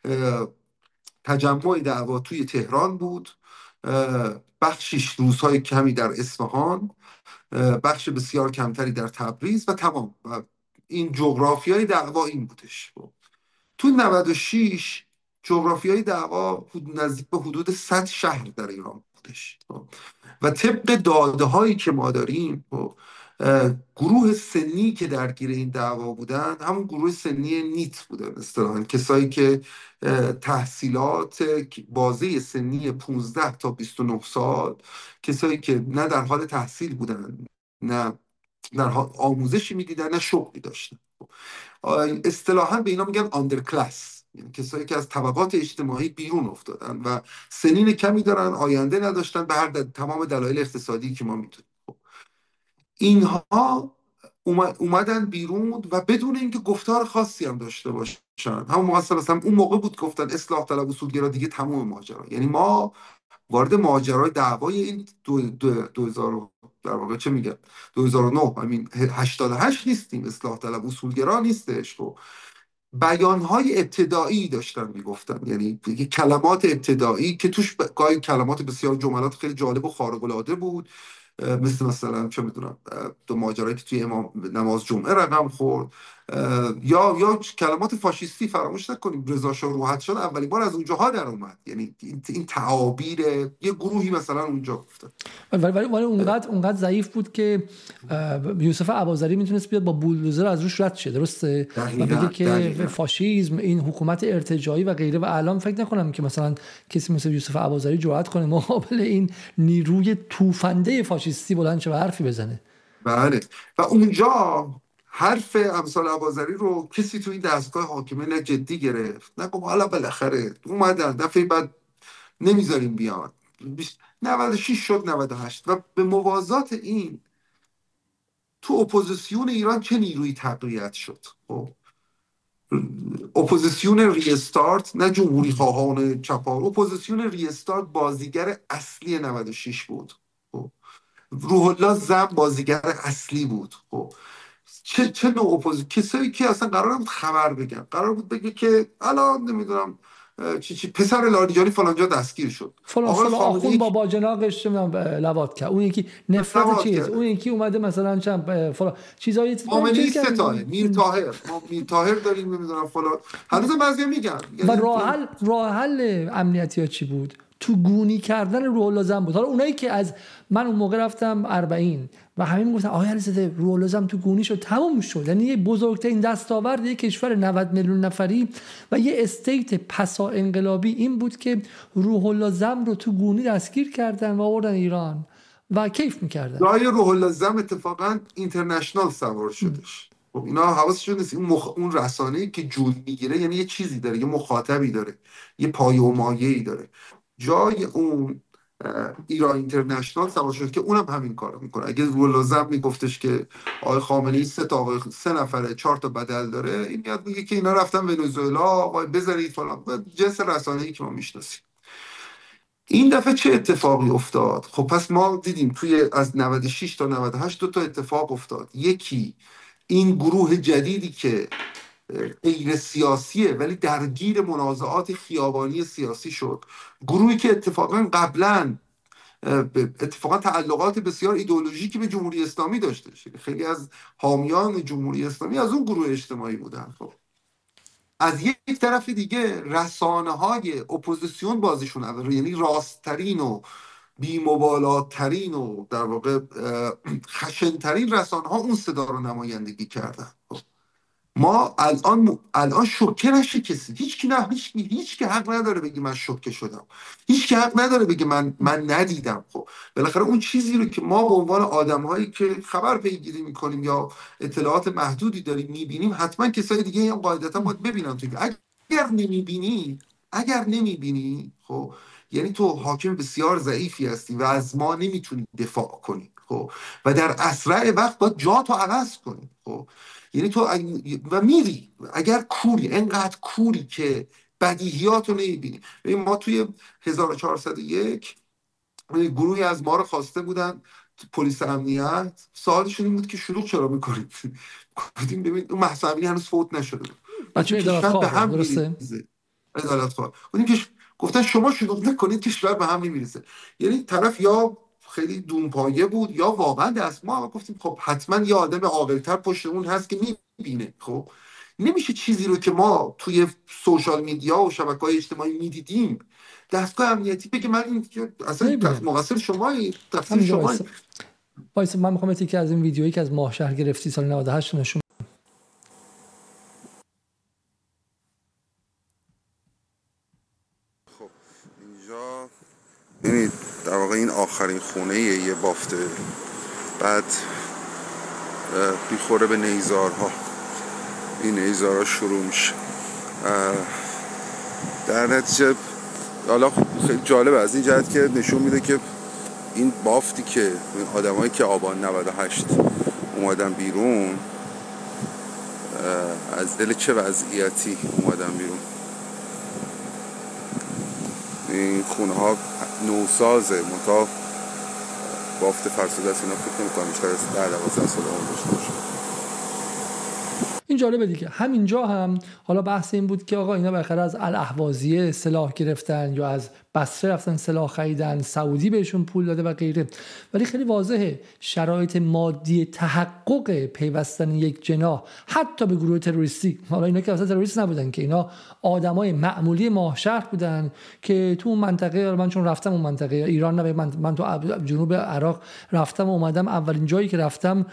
تجمع دعوا توی تهران بود، بخشش روزهای کمی در اصفهان، بخش بسیار کمتری در تبریز و تمام. و این جغرافیای دعوا این بودش. تو نود و شش جغرافیای دعوا نزدیک به حدود صد شهر در ایران بودش و طبق داده هایی که ما داریم گروه سنی که درگیر این دعوا بودن همون گروه سنی نیت بودن، اصطلاحاً کسایی که تحصیلات بازه سنی پانزده تا بیست و نه سال، کسایی که نه در حال تحصیل بودن، نه در حال آموزشی میدیدن، نه شغلی داشتن. اصطلاحاً به اینا میگن آندر کلاس، یعنی کسایی که از طبقات اجتماعی بیرون افتادن و سنین کمی دارن، آینده نداشتن، به هر تمام دلایل اقتصادی که ما میدونیم. اینها اومدن بیرون و بدون اینکه گفتار خاصی هم داشته باشن. همون موقع مثلا اون موقع بود گفتن اصلاح طلب اصولگرا دیگه تمام ماجرا. یعنی ما وارد ماجرای دعوای این دو, دو, دو هزار در واقع چه میگم دو هزار و نه همین هشتاد و هشت نیستیم، اصلاح طلب اصولگرا نیستش. و بیانهای ابتدایی داشتن میگفتن، یعنی کلمات ابتدایی که توش گاهی کلمات بسیار جملات خیلی جالب و خارق العاده بود، مثل مثلا چه میدونم دو ماجرایی که توی امام نماز جمعه رقم خورد، یا یا کلمات فاشیستی. فراموش نکنیم رضا شاه روحتشان اولین بار از اونجاها در اومد، یعنی این این تعابیر یه گروهی مثلا اونجا گفتن. ولی ولی ولی اونقدر اونقدر ضعیف بود که یوسف اباظری میتونست بیاد با بولدوزر از روش رد شه، درسته؟ و بگه که دقیقا. فاشیسم، این حکومت ارتجاعی و غیره. و الان فکر نکنم که مثلا کسی مثل یوسف اباظری جرأت کنه مقابل این نیروی توفنده فاشیستی بلند شه و حرفی بزنه. بله. و اونجا حرف امثال اباظری رو کسی تو این دستگاه حاکمه نه جدی گرفت، نه گفت حالا بالاخره اومدن دفعه بعد نمیذاریم بیان. نود و شش شد نود و هشت. و به موازات این تو اپوزیسیون ایران چه نیروی تقویت شد؟ خب اپوزیسیون ریستارت، نه جمهوری خواهان چپار، اپوزیسیون ریستارت بازیگر اصلی نود و شش بود. خب روح الله زم بازیگر اصلی بود. خب چه چه نوع اپوزیسیون؟ کسایی که اصلا قرار نبود خبر بگن، قرار بود بگه که الان نمیدونم چی چی پسر لاریجانی فلانجا دستگیر شد، فلان فلان آخون بابا جناقش لواط کرد، اون یکی نفرت چیز، اون یکی اومده مثلا چند فلان چیزایی خامنه‌ای ستاره میر طاهر، ما میر طاهر داریم نمیدونم فلان. هنوز بعضیا میگن و راه حل راه حل امنیتی ها چی بود؟ تو گونی کردن روح الله زم بود. حالا اونایی که از من اون موقع رفتم اربعین و همه میگفتن آقای علیزاده روح الله زم تو گونی شد، تموم شد. یعنی یه بزرگترین دستاورد یک کشور نود میلیون نفری و یه استیت پسا انقلابی این بود که روح الله زم رو تو گونی دستگیر کردن و آوردن ایران و کیف میکردن. جای روح الله زم اتفاقا اینترنشنال سوار شدش. خب اینا حواسشون نیست. این مخ... اون رسانه‌ای که جون میگیره یعنی یه چیزی داره، یه مخاطبی داره، یه پایه و مایه‌ای داره. جای اون ایران اینترنشنال سوار شد که اونم همین کارو میکنه. اگه روح الله زم میگفتش که آقای خامنه‌ای سه تا آقای سه نفره چهار تا بدل داره، این میاد میگه که اینا رفتن ونزوئلا آقای بذارید فلان، جنس رسانه‌ای که ما میشناسیم. این دفعه چه اتفاقی افتاد؟ خب پس ما دیدیم توی از نود و شش تا نود و هشت دو تا اتفاق افتاد. یکی این گروه جدیدی که غیر سیاسیه ولی درگیر منازعات خیابانی سیاسی شد، گروهی که اتفاقا قبلا اتفاقا تعلقات بسیار ایدئولوژیکی به جمهوری اسلامی داشته، خیلی از حامیان جمهوری اسلامی از اون گروه اجتماعی بودن. خب از یک طرف دیگه رسانه های اپوزیسیون بازیشون اول، یعنی راستترین و بی‌مبالاترین و در واقع خشنترین رسانه ها اون صدا رو نمایندگی کردن. ما الان الان شوکه نشه کسی، هیچ کی نه هیچ کی هیچ کی حق نداره بگه من شوکه شدم، هیچ کی حق نداره بگه من من ندیدم. خب بالاخره اون چیزی رو که ما به عنوان آدم‌هایی که خبر پیگیری می‌کنیم یا اطلاعات محدودی داریم می‌بینیم، حتما کسای دیگه هم قاعدتا باید ببینن. تو اگر نمی‌بینی اگر نمی‌بینی خب یعنی تو حاکم بسیار ضعیفی هستی و از ما نمیتونی دفاع کنی. خب و در اسرع وقت باید جاتو عوض کنی. خب یعنی تو و میری اگر کوری، انقدر کوری که بدیهیات رو نمیبینی. ما توی هزار و چهارصد و یک گروهی از ما رو خواسته بودن پلیس امنیت، سوالشون این بود که شلوغ چرا میکنید؟ گفتیم ببین اون مهسا امینی هنوز فوت نشده بود، بچه ادالت خواه درسته؟ ادالت خواه گفتیم که گفتن شما شلوغ نکنید کشور به هم نمیرسه. یعنی طرف یا خیلی دونپایه بود یا واقعا دست ما گفتیم خب حتما یه آدم عاقل‌تر پشت اون هست که میبینه. خب نمیشه چیزی رو که ما توی سوشال میدیا و شبکه‌های اجتماعی میدیدیم دستگاه امنیتی بگه من این اصلا مقصر شمایی، تقصیر شمایی. وایس من میخوام یکی از این ویدیویی که از ماهشهر گرفتی سال نود و هشت نشون. خب اینجا ببینید در واقع این آخرین خونه یه بافته، بعد میخوره به نیزارها، این نیزارها شروع میشه. در نتیجه حالا خیلی جالبه از این جهت که نشون میده که این بافتی که آدمایی که آبان نود و هشت اومدن بیرون از دل چه وضعیتی اومدن بیرون. این خونه ها نوسازه، متا بافت فرسوده است، اینا فکر نمی کنم بیشتر از ده دوازده سال عمر داشته باشه. این جالبه دیگه. همینجا هم حالا بحث این بود که آقا اینا بالاخره از الاهوازیه سلاح گرفتن یا از بصره رفتن سلاح خریدن، سعودی بهشون پول داده و غیره. ولی خیلی واضحه شرایط مادی تحقق پیوستن یک جناح حتی به گروه تروریستی، حالا اینا که اصلا تروریست نبودن که اینا آدمای معمولی ماهشهر بودن که تو اون منطقه، من چون رفتم اون منطقه ایران نه، من, من تو جنوب عراق رفتم و اومدم، اولین جایی که رفتم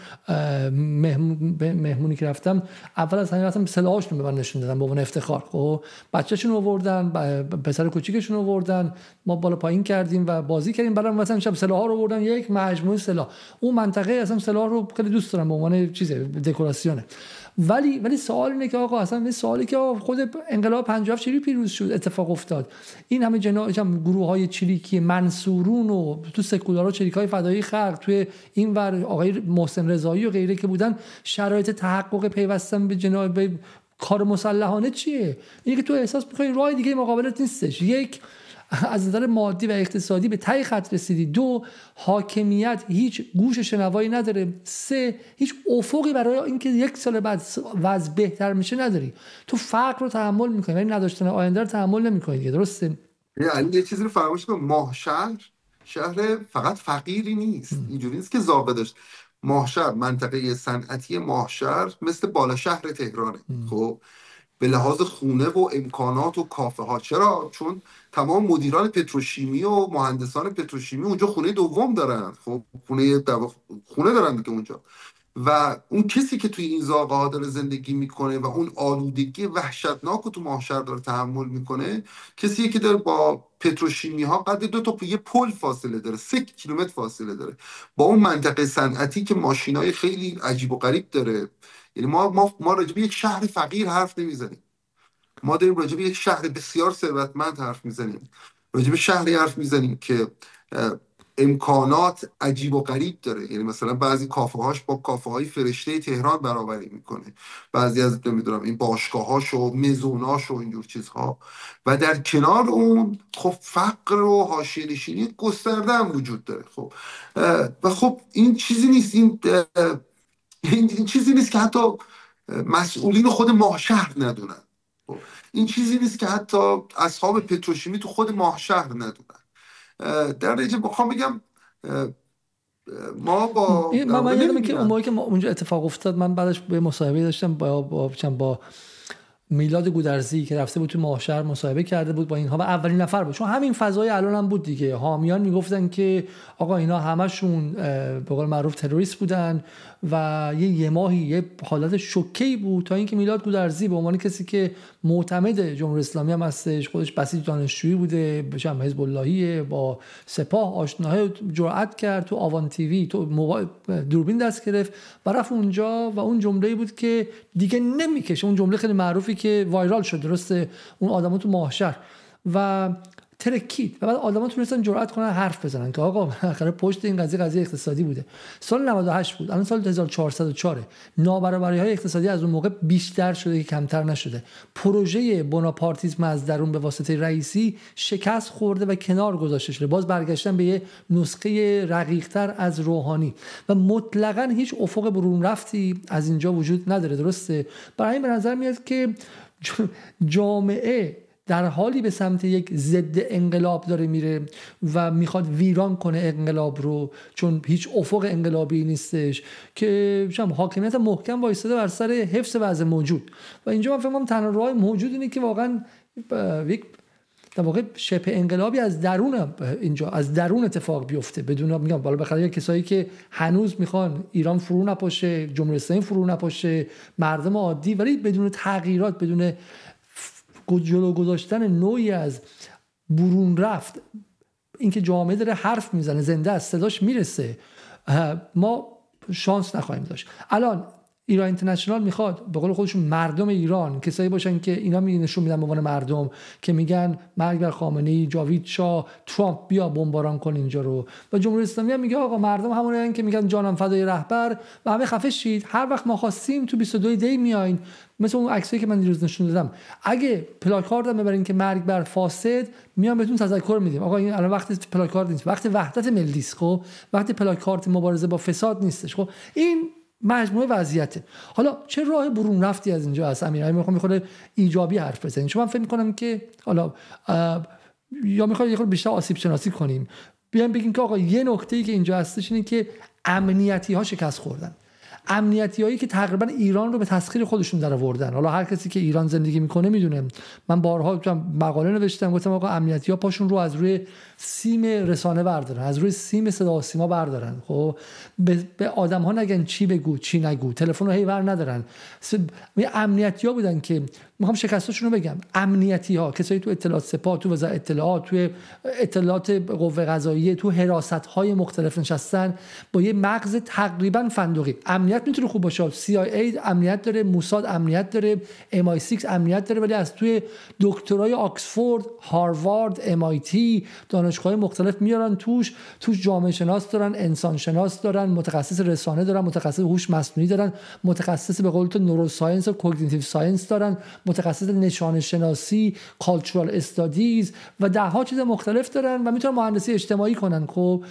مهمون مهمونی که رفتم اول از همه رفتم سلاحاشون به من نشون دادن به عنوان افتخار. خب بچه‌شون آوردن، پسر کوچیکشون آوردن، ما بالا پایین کردیم و بازی کردیم، بعدم مثلا شب سلاح‌ها رو آوردن، یک مجموعه سلاح. اون منطقه اصلا سلاح رو خیلی دوست دارم به عنوان چیز دکوراسیونه. ولی ولی سوال اینه که آقا اصلا این سوالی که آقا خود انقلاب پنجاه و هفت چجوری پیروز شد، اتفاق افتاد؟ این همه جناح گروه‌های چریکی منصورون و تو سکولارها چریکای فدایی خلق توی این ور آقای محسن رضایی و غیره که بودن، شرایط تحقق پیوستن به جناح به کار مسلحانه چیه؟ اینه که تو احساس می‌کنی راه دیگه مقابلت نیستش. یک، از نظر مادی و اقتصادی به ته خط رسیدی. دو، حاکمیت هیچ گوش شنوایی نداره. سه، هیچ افقی برای اینکه یک سال بعد وضع بهتر میشه نداری. تو فقر رو تحمل میکنی ولی نداشتن آینده رو تحمل نمیکنی دیگه. درسته؟ یعنی یه چیزی رو فراموش کن، ماهشهر شهر فقط فقیری نیست، اینجوری نیست که زابه داشت. ماهشهر، منطقه صنعتی ماهشهر مثل بالا شهر تهرانه. خب به لحاظ خونه و امکانات و کافه ها. چرا؟ چون تمام مدیران پتروشیمی و مهندسان پتروشیمی اونجا خونه دوم دارن. خب خونه خونه دارن دیگه اونجا. و اون کسی که توی این زاغه ها داره زندگی میکنه و اون آلودگی وحشتناک رو تو ماهشهر داره تحمل میکنه، کسی که داره با پتروشیمی ها قد دو تا یه پل فاصله داره، سه کیلومتر فاصله داره با اون منطقه صنعتی که ماشینای خیلی عجیب و غریب داره. یعنی ما ما ما راجع به یک شهر فقیر حرف نمیزنیم، ما داریم راجع به یک شهر بسیار ثروتمند حرف میزنیم، راجع به شهری حرف میزنیم که امکانات عجیب و غریب داره. یعنی مثلا بعضی کافه هاش با کافه های فرشته تهران برابری میکنه، بعضی از نمیدونم این باشگاه هاش و مزوناش و اینجور چیزها. و در کنار اون خب فقر و حاشیه نشینی گسترده هم وجود داره. خب و خب این چیزی نیست، این این چیزی نیست که حتی مسئولین خود ماهشهر ندونن. خب این چیزی نیست که حتی اصحاب پتروشیمی تو خود ماهشهر ندونن. در نتیجه بخوام بگم ما با من من یادمه که اون موقعی که اونجا اتفاق افتاد، من بعدش به مصاحبه داشتم با با با میلاد گودرزی که رفته بود تو ماهشهر مصاحبه کرده بود با اینها و اولین نفر بود، چون همین فضای الان هم بود دیگه. حامیان میگفتن که آقا اینا همشون به قول معروف تروریست بودن و یه یه ماهی یه حالت شوکه‌ای بود تا اینکه میلاد گودرزی به عنوان کسی که معتمد جمهوری اسلامی هم هستش، خودش بسیج دانشجویی بوده، بچم حزب اللهیه، با سپاه آشناهای، جرأت کرد تو آوان تیوی تو موبایل دوربین دست گرفت و رفت اونجا و اون جمله‌ای بود که دیگه نمیکشه، اون جمله خیلی معروفی که وایرال شد، درسته، اون آدما تو ماهشهر و ترکید و بعد آدما تونستن جرأت کنن حرف بزنن که آقا بالاخره پشت این قضیه قضیه اقتصادی بوده. سال نود و هشت بود، الان سال هزار و چهارصد و چهار. نابرابری‌های اقتصادی از اون موقع بیشتر شده که کمتر نشده. پروژه بناپارتیسم از درون به واسطه رئیسی شکست خورده و کنار گذاشته شده. باز برگشتن به یه نسخه رقیق‌تر از روحانی و مطلقاً هیچ افق برون رفتی از اینجا وجود نداره. درسته؟ برای این به نظر میاد که جامعه در حالی به سمت یک ضد انقلاب داره میره و میخواد ویران کنه انقلاب رو، چون هیچ افق انقلابی نیستش که شما حاکمیت محکم وایساده بر سر حفظ وضع موجود. و اینجا من فکر می‌کنم تنها راه موجود اینه که واقعا یک در واقع شبه انقلابی از درون اینجا از درون اتفاق بیفته، بدون میگم بالا بخره کسایی که هنوز میخوان ایران فرو نپاشه، جمهوری اسلامی فرو نپاشه، مردم عادی، ولی بدون تغییرات، بدون جلو گذاشتن نوعی از برون رفت، اینکه جامعه داره حرف میزنه، زنده است، صداش میرسه، ما شانس نخواهیم داشت. الان ایران اینترنشنال میخواد به قول خودشون مردم ایران کسایی باشن که اینا می نشون میدن به عنوان مردم که میگن مرگ بر خامنه‌ای، جاوید شاه، ترامپ بیا بمباران کن اینجا رو، و جمهوری اسلامی هم میگه آقا مردم همونن که میگن جانم فدای رهبر و همه خفه شید، هر وقت ما خواستیم تو بیست و دو دی میاین. مثل اون عکسایی که من دیروز نشون دادم، اگه پلاکارد هم ببرین که مرگ بر فاسد، میام بهتون تذکر میدیم آقا این الان وقت پلاکارد نیست، وقت وحدت ملی است. خب وقت پلاکارد مبارزه با فساد نیستش. خب این مجموعه وضعیته. حالا چه راه برون رفتی از اینجا هست؟ امیر میخوام میخوره ایجابی حرف بزنیم، چون من فکر میکنم که حالا یا میخوایم یه خورده بیشتر آسیب شناسی کنیم، بیایم بگیم که آقا یه نکته‌ای که اینجا هستش اینه که امنیتی ها شکست خوردن. امنیتی هایی که تقریبا ایران رو به تسخیر خودشون در آوردن. حالا هر کسی که ایران زندگی میکنه میدونه، من بارها مقاله نوشتم گفتم آقا امنیتی ها پاشون رو از روی سیم رسانه بردارن، از روی سیم صدا و سیما بردارن، خب به, به آدم ها نگن چی بگو چی نگو، تلفن رو هی ور ندارن. امنیتی ها بودن که میخوام شکستاشون رو بگم. امنیتی ها کسایی تو اطلاعات سپاه، تو وزارت اطلاعات، تو اطلاعات قوه قضاییه، تو حراست های مختلف نشستن با یه مغز تقریبا فندقی. امنیت میتونه خوب باشه، سی آی ای امنیت داره، موساد امنیت داره، ام آی سیکس امنیت داره، ولی از توی دکترای آکسفورد، هاروارد، ام آی تی دانشگاه مختلف میارن توش، توش جامعه شناس دارن، انسان شناس دارن، متخصص رسانه دارن، متخصص هوش مصنوعی دارن، متخصص به قول تو نوروساینس و کوگنیتیو ساینس دارن، متخصص نشان شناسی، کالچورال استادیز و ده ها چیز مختلف دارن و میتونن مهندسی اجتماعی کنن. خب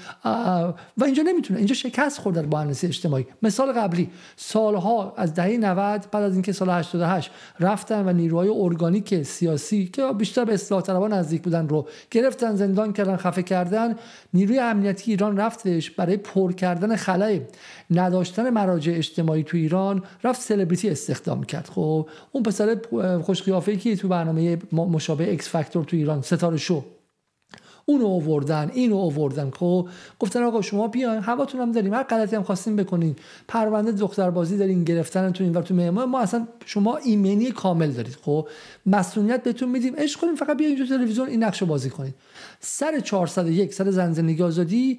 و اینجا نمیتونه، اینجا شکست خوردن با مهندسی اجتماعی. مثال قبلی سالها از دهه نود بعد از اینکه سال هشتاد و هشت رفتن و نیروهای ارگانیک سیاسی که بیشتر به اصلاح طلبان نزدیک بودن رو گرفتن، زندان کردن، خفه کردن. نیروی امنیتی ایران رفتش برای پر کردن خلأ نداشتن مراجع اجتماعی تو ایران، رفت سلبریتی استخدام کرد. خب اون پسر خوش قیافه‌ای که تو برنامه مشابه ایکس فاکتور تو ایران، ستاره شو، اونو آوردن، اینو آوردن. خب گفتن آقا شما بیاین، هواتون هم داریم، هر غلطی هم خواستین بکنین، پرونده دختربازی دارین، گرفتنتون اینور تو معمار، ما اصلا شما ایمنی کامل دارید، خب مسئولیت بهتون میدیم، عشق کنین، فقط بیاین اینجا تلویزیون این نقشو بازی کنین. سر چهارصد و یک سر زن زندگی آزادی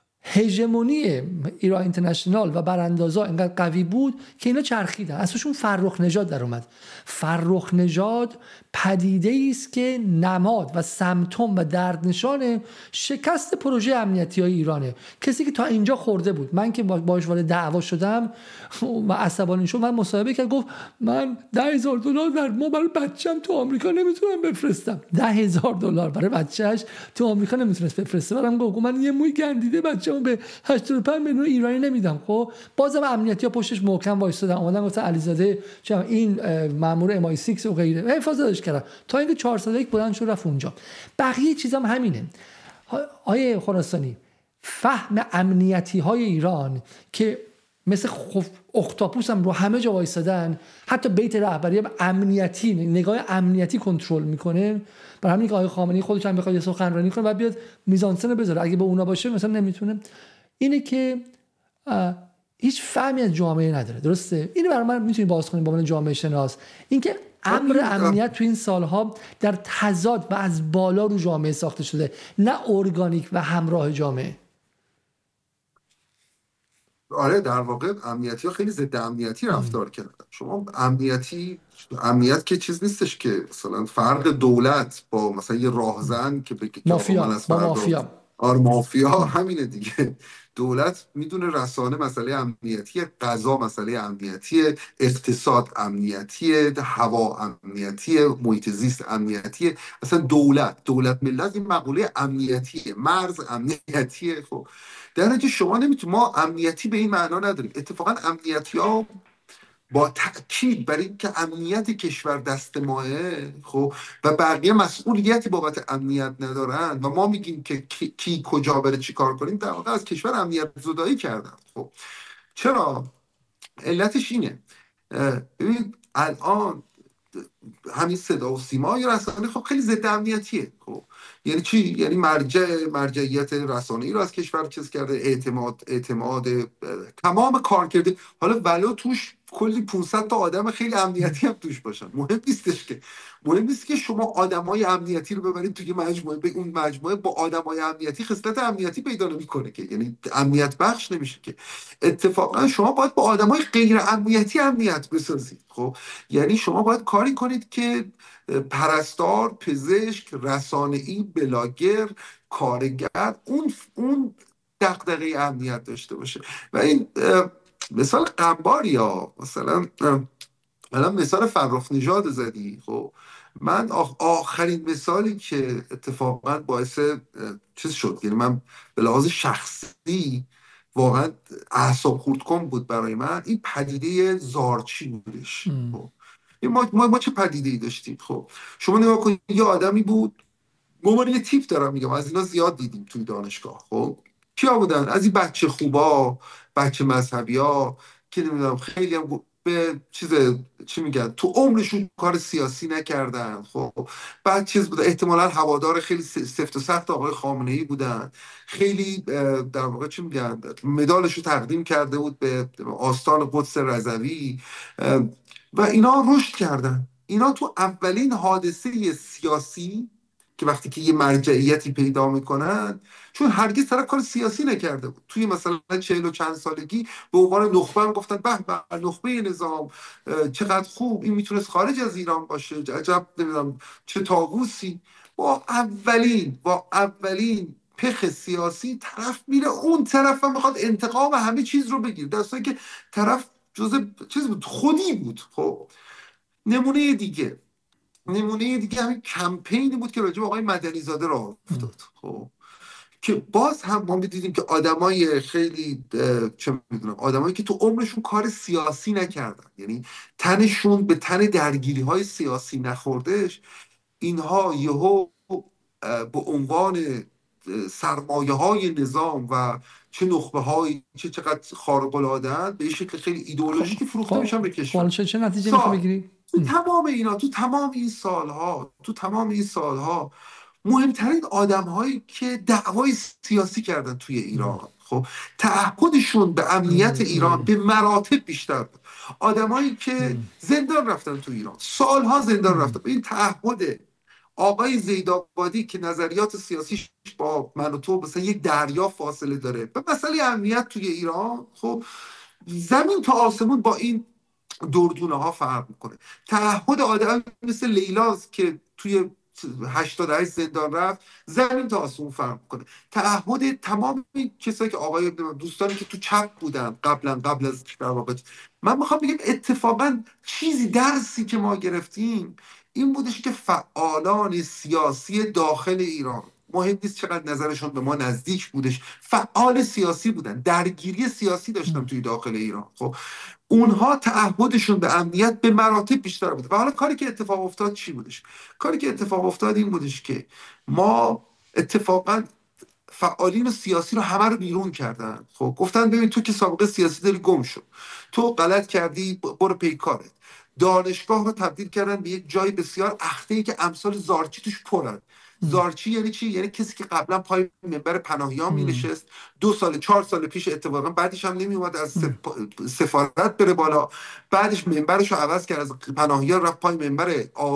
هژمونی ایران اینترنشنال و براندازا اینقدر قوی بود که اینا چرخیدن، ازشون فرخ نژاد در اومد. فرخ نژاد پدیده است که نماد و سمتوم و دردنشان شکست پروژه امنیتی های ایرانه. کسی که تا اینجا خورده بود، من که باهاش وارد دعوا شدم و عصبانی شدم، من مصاحبه کرد، گفت من ده هزار دلار در ما برای بچه‌م تو آمریکا نمیتونم بفرستم. ده هزار دلار برای بچه‌اش تو آمریکا نمیتونست بفرسته. برام گفت من یه موی گندیده بچه‌مو به هشتاد و پنج میلیون ایرانی نمیدم. خب بازم امنیتی ها پشتش محکم وایسادن، اومدن گفتن علیزاده چه این مأمور ام آی سیکس و غیره حفاظتش کردن تا اینکه چهارصد و یک بلند شد رفت اونجا. بقیه چیزام همینه. آیه خراسانی، فهم امنیتی های ایران که مثل اختاپوس هم رو همه جا وایسادن، حتی بیت رهبری هم امنیتی، نگاه امنیتی کنترل میکنه. برای همین که آقای خامنه‌ای خودش هم بخواد سخنرانی کنه و بیاد میزانسن بذاره، اگه به اونا باشه مثلا نمیتونه. اینه که هیچ فهمی از جامعه نداره. درسته؟ اینو برای من میتونی باز کنیم با من جامعه شناس، اینکه امر امنیت تو این سالها در تضاد و از بالا رو جامعه ساخته شده، نه ارگانیک و همراه جامعه. آره در واقع امنیتی ها خیلی ضد امنیتی رفتار کردن. شما امنیتی امنیت که چیز نیستش که مثلا فرق دولت با مثلا یه راهزن که بگه مافیا با مافیا، آره مافیا همینه دیگه. دولت میدونه رسانه مسئله امنیتی، غذا مسئله امنیتی، اقتصاد امنیتی، هوا امنیتی، محیط زیست امنیتی. مثلا دولت دولت ملت این مقوله امنیتیه، مرز امنیتیه. خب در نتیجه شما نمیتونید، ما امنیتی به این معنا نداریم. اتفاقا امنیتی ها با تأکید بر این که امنیت کشور دست ماه، خب و بقیه مسئولیتی بابت امنیت ندارن و ما میگیم که کی, کی کجا بره چی کار کنیم، در واقع از کشور امنیت زدایی کردن. خب چرا؟ علتش اینه، ببینید الان همین صدا و سیما یا رسانه خب خیلی ضد امنیتیه. خب یعنی چی؟ یعنی مرجع مرجعیت رسانه‌ای رو از کشور چیز کرده، اعتماد اعتماد تمام کار کرده. حالا ولو توش کلی پانصد تا آدم خیلی امنیتی هم توش باشن، مهم نیستش که مهم نیست که شما آدمای امنیتی رو ببرید توی مجموعه، به اون مجموعه با آدمای امنیتی خصلت امنیتی پیدا نمی‌کنه که، یعنی امنیت بخش نمیشه که. اتفاقا شما باید با آدمای غیر امنیتی امنیت بسازید. خب یعنی شما باید کاری کنید که پرستار، پزشک، رسانه‌ای، بلاگر، کارگر اون اون دغدغه امنیت داشته باشه. و این مثال قنباری ها، مثلا الان مثال فرخ نژاد زدی. خب من آخرین مثالی که اتفاقا باعث چیز شد، یعنی من به لحاظ شخصی واقعا اعصاب خورد کن بود برای من، این پدیده زارچی بودش. خب ما, ما, ما چه پدیده‌ای داشتیم؟ خب شما نگاه کنید، یه آدمی بود به عنوان یه تیپ دارم میگم، از اینا زیاد دیدیم توی دانشگاه. خب کیا بودن؟ از این بچه خوبا، بچه مذهبی ها که نمیدونم خیلی هم به چیز چی میگن تو عمرشون کار سیاسی نکردن. خب بعد چیز بوده، احتمالاً هوادار خیلی سفت و سخت آقای خامنه ای بودن، خیلی در واقع چی میگن مدالش رو تقدیم کرده بود به آستان قدس رضوی و اینا رشد کردن. اینا تو اولین حادثه سیاسی که وقتی که یه مرجعیتی پیدا میکنن، چون هرگز طرف کار سیاسی نکرده بود، توی مثلا چهل و چند سالگی به عنوان نخبه هم گفتن به به نخبه نظام چقدر خوب، این میتونست خارج از ایران باشه، عجب نمیدونم چه طاووسی. با اولین با اولین پخ سیاسی طرف میره اون طرف و میخواد انتقام همه چیز رو بگیر، در صورتی که طرف جزء چیز بود، خودی بود. خب نمونه دیگه نمونه دیگه همین کمپینی بود که راجع به آقای مدنی زاده راه افتاد. خب که باز هم ما دیدیم که آدمای خیلی چه میدونم آدمایی که تو عمرشون کار سیاسی نکردن، یعنی تنشون به تن درگیری های سیاسی نخوردش، اینها یهو به عنوان سرمایه های نظام و چه نخبه های چه چقدر خارق العاده به شکل خیلی ایدئولوژیکی فروخته میشن به کشور. چه چه نتیجه میخوای بگیری؟ تو تمام اینا تو تمام این سالها تو تمام این سالها مهمترین آدم هایی که دعوای سیاسی کردن توی ایران، خب تعهدشون به امنیت ایران به مراتب بیشتر بود. آدمایی که زندان رفتن تو ایران، سالها زندان رفتن. این تعهد آقای زیدآبادی که نظریات سیاسیش با من و تو مثلا یک دریا فاصله داره به مسئله امنیت توی ایران، خب زمین تا آسمون با این دردونه ها فرق میکنه. تعهد آدم مثل لیلاست که توی هشتاد و هشت زندان رفت، زمین تا آسمون فرق میکنه. تعهد تمام کسایی که آقای دوستانی که تو چپ بودن قبلا قبل از در واقع، من میخوام بگم اتفاقا چیزی درسی که ما گرفتیم این بودش که فعالان سیاسی داخل ایران، مهم نیست چقدر نظرشون به ما نزدیک بودش، فعال سیاسی بودن، درگیری سیاسی داشتن توی داخل ایران. خب اونها تعهدشون به امنیت به مراتب بیشتر بوده. و حالا کاری که اتفاق افتاد چی بودش؟ کاری که اتفاق افتاد این بودش که ما اتفاقا فعالین سیاسی رو همه رو بیرون کردن. خب گفتن ببین تو که سابقه سیاسی داری گم شو، تو غلط کردی برو پی کارت. دانشگاه رو تبدیل کردن به یک جای بسیار اخته‌ای که امثال زارچی توش پرن. زارچی یعنی چی؟ یعنی کسی که قبلا پای منبر پناهیان می نشست، دو سال چهار سال پیش اتفاقا بعدش هم نمی اومد از سفارت بره بالا، بعدش منبرش رو عوض کرد، از پناهیان رفت پای منبر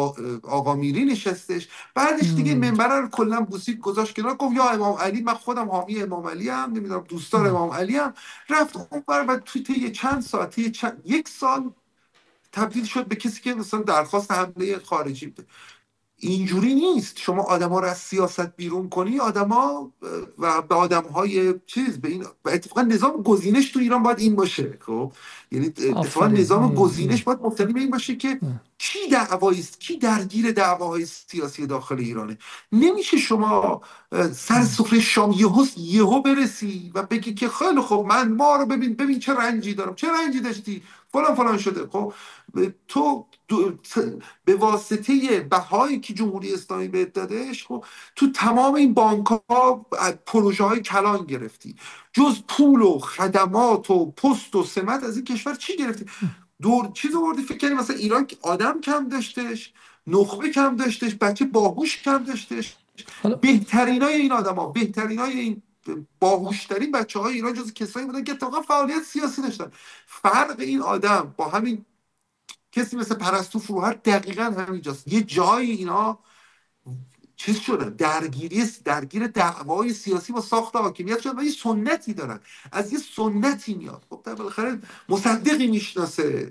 آقا میری نشستش، بعدش دیگه منبر رو کلا بوسید گذاشت کنار، گفت یا امام علی، من خودم حامی امام علی ام، نمیدونم دوستدار امام علی ام، رفت اون بر و توی طی چند ساعتی چند... یک سال تبدیل شد به کسی که مثلا درخواست حمله خارجی بده. اینجوری نیست. شما آدما رو از سیاست بیرون کنی، آدما و به آدم‌های چیز به این اتفاقا نظام گزینش تو ایران باید این باشه. خب یعنی اتفاقا نظام گزینش باید مبتنی به این باشه که کی دعوایی است، کی درگیر دعواهای سیاسی داخل ایرانه. نمیشه شما سر سفره شام یهو یهو برسی و بگی که خیلی خوب من ما رو ببین ببین چه رنجی دارم، چه رنجی داشتی فلان فلان شده. خب تو به واسطه بهایی که جمهوری اسلامی بهت دادش، خب تو تمام این بانک ها پروژه های کلان گرفتی، جز پول و خدمات و پست و سمت از این کشور چی گرفتی؟ دور چیز آوردی. فکر کنی مثلا ایران آدم کم داشتش، نخبه کم داشتش، بچه باهوش کم داشتش؟ بهترینای این آدما، بهترینای این باهوشترین بچه های ایران جز کسایی بودن که اتفاقا فعالیت سیاسی داشتن. فرق این آدم با همین کسی مثل پرستو فروهر دقیقاً همینجاست. یه جای اینا چیز شدن، درگیری درگیر دعوای سیاسی با ساخت حاکمیت شدن و یه سنتی دارن، از یه سنتی میاد. خب در بالاخره مصدقی میشناسه،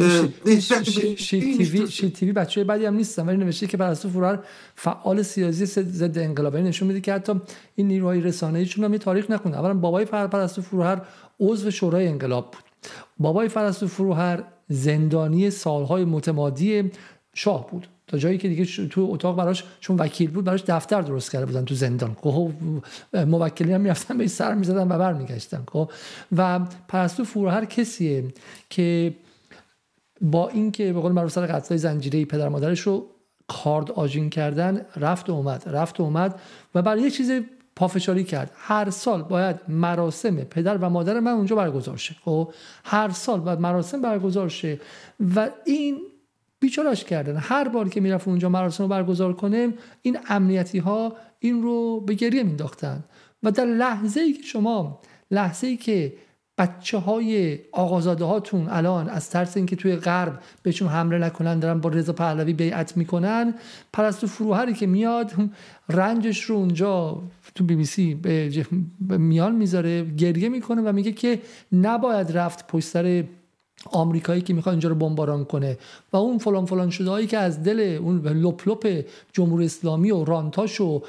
شی تیوی شی تیوی بچه‌های بعدی هم نیستن ولی نوشته که پرستو فروهر فعال سیاسی ضد انقلابی، نشون میده که حتی این نیروهای رسانه‌ایشون هم تاریخ نخونده. اولا بابای پرستو فروهر عضو شورای انقلاب بود. بابای پرستو فروهر زندانی سالهای متمادی شاه بود، تا جایی که دیگه تو اتاق براش، چون وکیل بود، براش دفتر درست کرده بودن تو زندان. خب موکلین هم میرفتن بهش سر میزدن و برمیگشتن. خب و پرستو فروهر کسیه که با اینکه به قول معروف سر قتل‌های زنجیره‌ای پدر مادرش رو کارد آژین کردن رفت و اومد رفت و اومد و برای یه چیز پافشاری کرد. هر سال باید مراسم پدر و مادر من اونجا برگزار شه. خب هر سال باید مراسم برگزار شه و این بیچاره‌اش کردن. هر بار که میرفت اونجا مراسم رو برگزار کنه این امنیتی ها این رو به گریه مینداختن و در لحظه ای که شما لحظه ای که بچه های آقازاده هاتون الان از ترس اینکه توی غرب بهشون حمله نکنن دارن با رضا پهلوی بیعت میکنن، پرستو فروهری که میاد رنجش رو اونجا تو بی بی سی به میان میذاره، گریه میکنه و میگه که نباید رفت پشت سر آمریکایی که میخواد اینجا رو بمباران کنه و اون فلان فلان شده هایی که از دل اون لپ لپ جمهوری اسلامی و رانتاش و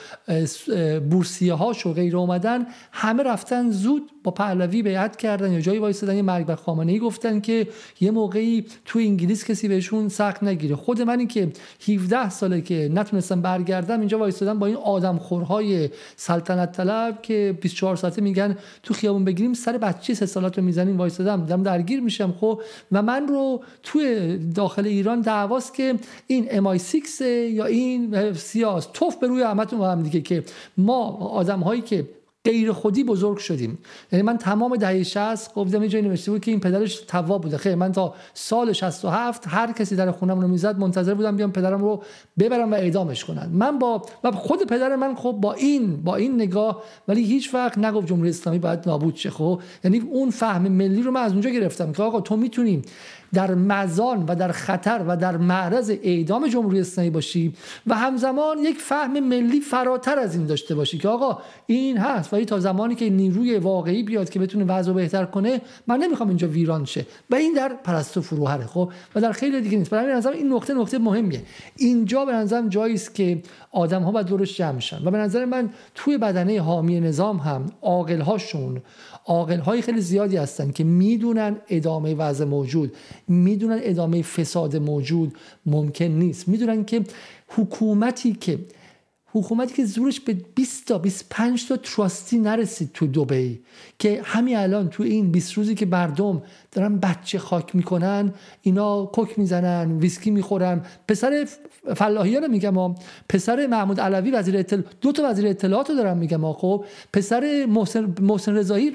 بورسیه هاش و غیره اومدن، همه رفتن زود با پهلوی بیعت کردن یا جایی وایسادن یه مرگ بر خامنه‌ای گفتن که یه موقعی تو انگلیس کسی بهشون سخت نگیره. خود منی که هفده ساله که نتونستم برگردم اینجا وایسادم با این آدمخورهای سلطنت طلب که بیست و چهار ساعته میگن تو خیابون بگیریم سر بچه سه سالات رو میزنیم، وایسادم دارم درگیر میشم. خب و من رو توی داخل ایران دعواست که این ام آی سیکس یا این سیاس توف به روی همتون با هم دیگه که ما آدم هایی که غیر خودی بزرگ شدیم. یعنی من تمام دهه شصت گفتم یه جایی نوشته بود که این پدرش تواب بوده. خیر، من تا سال شصت و هفت هر کسی در خونم رو میزد منتظر بودم بیام پدرم رو ببرم و اعدامش کنن. من با و خود پدر من خب با این با این نگاه ولی هیچ وقت نگفت جمهوری اسلامی باید نابود شه. خب یعنی اون فهم ملی رو من از اونجا گرفتم که آقا تو میتونی در مزان و در خطر و در معرض اعدام جمهوری اسلامی باشی و همزمان یک فهم ملی فراتر از این داشته باشی که آقا این هست ولی تا زمانی که نیروی واقعی بیاد که بتونه وضع رو بهتر کنه من نمیخوام اینجا ویران شه. و این در پرستو فروهره خب و در خیلی دیگه نیست. برای نظرم این نکته نکته مهمیه. اینجا به نظرم جایی است که آدم ها باید دورش جمع شن و به نظر من توی بدنه حامی نظام هم عاقل هاشون عاقل های خیلی زیادی هستن که میدونن ادامه وضع موجود، میدونن ادامه فساد موجود ممکن نیست، میدونن که حکومتی که حکومتی که زورش به بیست تا بیست و پنج تا تراستی نرسید تو دبی، که همین الان تو این بیست روزی که مردم دارن بچه خاک میکنن اینا کوک میزنن ویسکی میخورن. پسر فلاحیان رو میگم ها، پسر محمود علوی وزیر اطلاعات، دو تا وزیر اطلاعات رو دارم میگم ها، خب پسر محسن محسن رضایی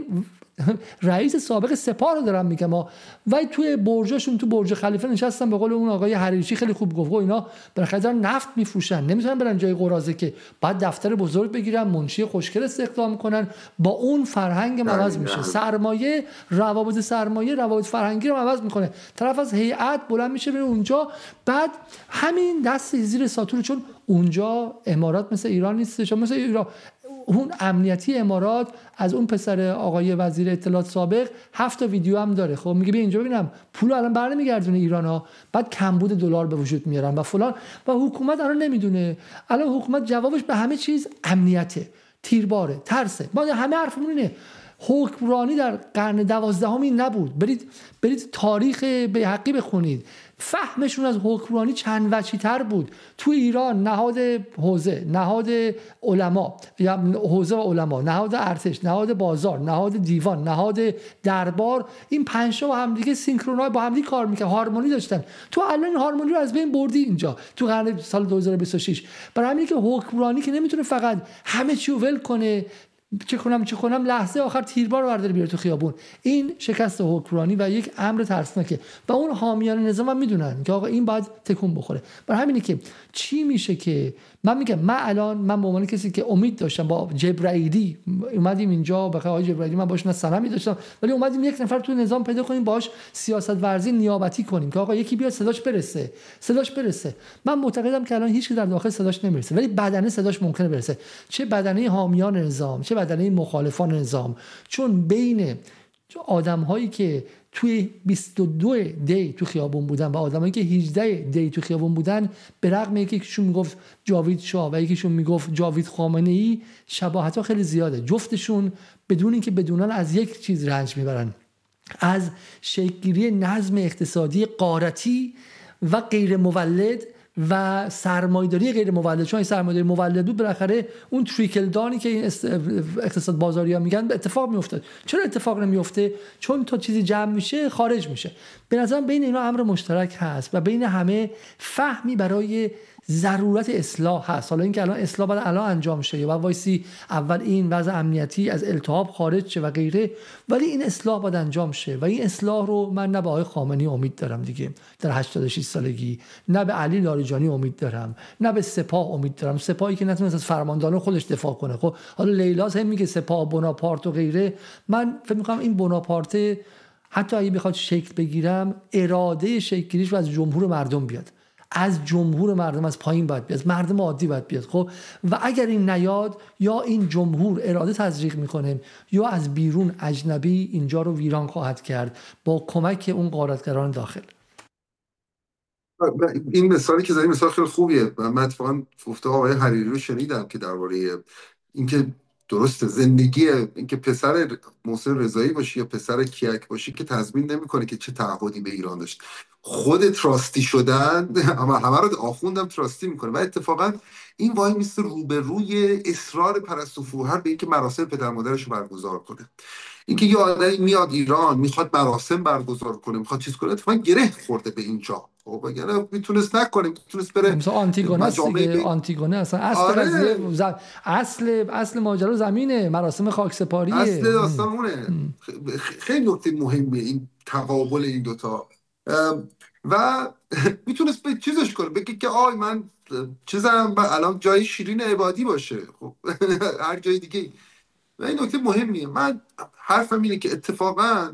رئیس سابق سپاه رو دارم میگم ها، و توی برجاشون تو برج خلیفه نشستن. به قول اون آقای حریچی خیلی خوب گفت اینا بالاخره دارن نفت میفروشن، نمیتونن برن جای قراضه که بعد دفتر بزرگ بگیرن منشی خوشگل استخدام کنن. با اون فرهنگ عوض میشه، سرمایه روابط سرمایه روابط فرهنگی رو عوض میکنه. طرف از هیئت بلند میشه بره اونجا، بعد همین دست زیر ساتور، چون اونجا امارات مثل ایران نیست، چون مثل ایران اون امنیتی امارات از اون پسر آقای وزیر اطلاعات سابق هفت تا ویدیو هم داره. خب میگه بیا اینجا ببینم پول الان برنمیگردونه ایران ها، بعد کمبود دلار به وجود میارن و فلان. و حکومت الان نمیدونه، الان حکومت جوابش به همه چیز امنیته، تیرباره، ترسه. ما همه حرفمون اینه حکمرانی در قرن دوازدهمی نبود. برید برید تاریخ بیهقی بخونید، فهمشون از حکمرانی چند وجهی تر بود. تو ایران نهاد حوزه، نهاد علما یا حوزه و علما، نهاد ارتش، نهاد بازار، نهاد دیوان، نهاد دربار، این پنج تا با هم دیگه سینکرونای با هم دیگه کار میکنن، هارمونی داشتن. تو الان این هارمونی رو از بین بردی اینجا تو قرن سال دو هزار و بیست و شش. برای همین که حکمرانی که نمیتونه فقط همه چی رو ول کنه، چه کنم چه کنم لحظه آخر تیربار رو برداره بیاره تو خیابون. این شکست حکمرانی و یک امر ترسناکه و اون حامیان نظام هم میدونن که آقا این باید تکون بخوره. برای همینه که چی میشه که من میگم من الان من به عنوان کسی که امید داشتم با جبرائیلی اومدیم اینجا، بخاطر آقای جبرائیلی من باش نه سنمی داشتم، ولی اومدیم یک نفر تو نظام پیدا کنیم باش سیاست ورزی نیابتی کنیم که آقا یکی بیاد صداش برسه صداش برسه. من معتقدم که الان هیچ کی در داخل صداش نمیرسه، ولی بدنه صداش ممکنه برسه، چه بدنه حامیان نظام چه بدنه مخالفان نظام. چون بین آدم‌هایی که توی بیست و دو دی تو خیابون بودن و آدمایی که هجده دی تو خیابون بودن، به رغم اینکه یکیشون میگفت جاوید شاه و یکیشون میگفت جاوید خامنه‌ای، شباهت‌ها خیلی زیاده. جفتشون بدون اینکه بدونن از یک چیز رنج میبرن، از شکل‌گیری نظم اقتصادی غارتی و غیر مولد و سرمایه‌داری غیر مولد. چون این سرمایه‌داری مولد بود بالاخره اون تریکل دانی که این اقتصاد بازاری‌ها میگن اتفاق میفته. چرا اتفاق نمیفته؟ چون تا چیزی جمع میشه خارج میشه. به نظرم بین اینا امر مشترک هست و بین همه فهمی برای ضرورت اصلاح هست. حالا اینکه الان اصلاح باید الان انجام شه یا باید وایسی اول این وضع امنیتی از التهاب خارج شه و غیره، ولی این اصلاح باید انجام شه و این اصلاح رو من نه به آقای خامنه‌ای امید دارم دیگه در هشتاد و شش سالگی، نه به علی لاریجانی امید دارم، نه به سپاه امید دارم. سپاهی که نتونست از فرماندهان خودش دفاع کنه. خب حالا لیلاس هم میگه سپاه بناپارت و غیره. من فکر می‌کنم این بناپارت حتی اگه بخواد شکل بگیرم، اراده شکل گیریش رو از جمهور مردم بیاد، از جمهور مردم، از پایین باید بیاد، از مردم عادی باید بیاد. خب و اگر این نیاد، یا این جمهور اراده تزریق میکنه یا از بیرون اجنبی اینجا رو ویران خواهد کرد با کمک اون غارتگران داخل. این مثالی که زدی مثال خیلی خوبیه. من اتفاقا گفته آقای حریری رو شنیدم که درباره اینکه درسته زندگی اینکه پسر محسن رضایی باشی یا پسر کیک باشی که تضمین نمیکنه که چه تعهدی به ایران داشت. خود تراستی شدن اما همه رو آخوندم تراستی میکنه و اتفاقا این وای میسته روبروی اصرار پرستو فروهر به اینکه مراسم پدر مادرش رو برگزار کنه. اینکه یه آدمی میاد ایران میخواد مراسم برگزار کنه، میخواد چیز کنه، اتفاقا گره خورده به اینجا. خب اگر میتونست نکنه، میتونست بره مثلا آنتیگونه است دیگه. آنتیگونه اصلا اصل آره. قضیه ز... اصل اصل ماجرا زمینه، مراسم خاکسپاریه. اصل داستان اونه. خیلی نکته مهمه این تقابل این دوتا. و میتونست به چیزش کنه، بگه که آی من چیزم الان جای شیرین عبادی باشه، خب هر جای دیگه. و این نکته مهمیه. من حرفم اینه که اتفاقا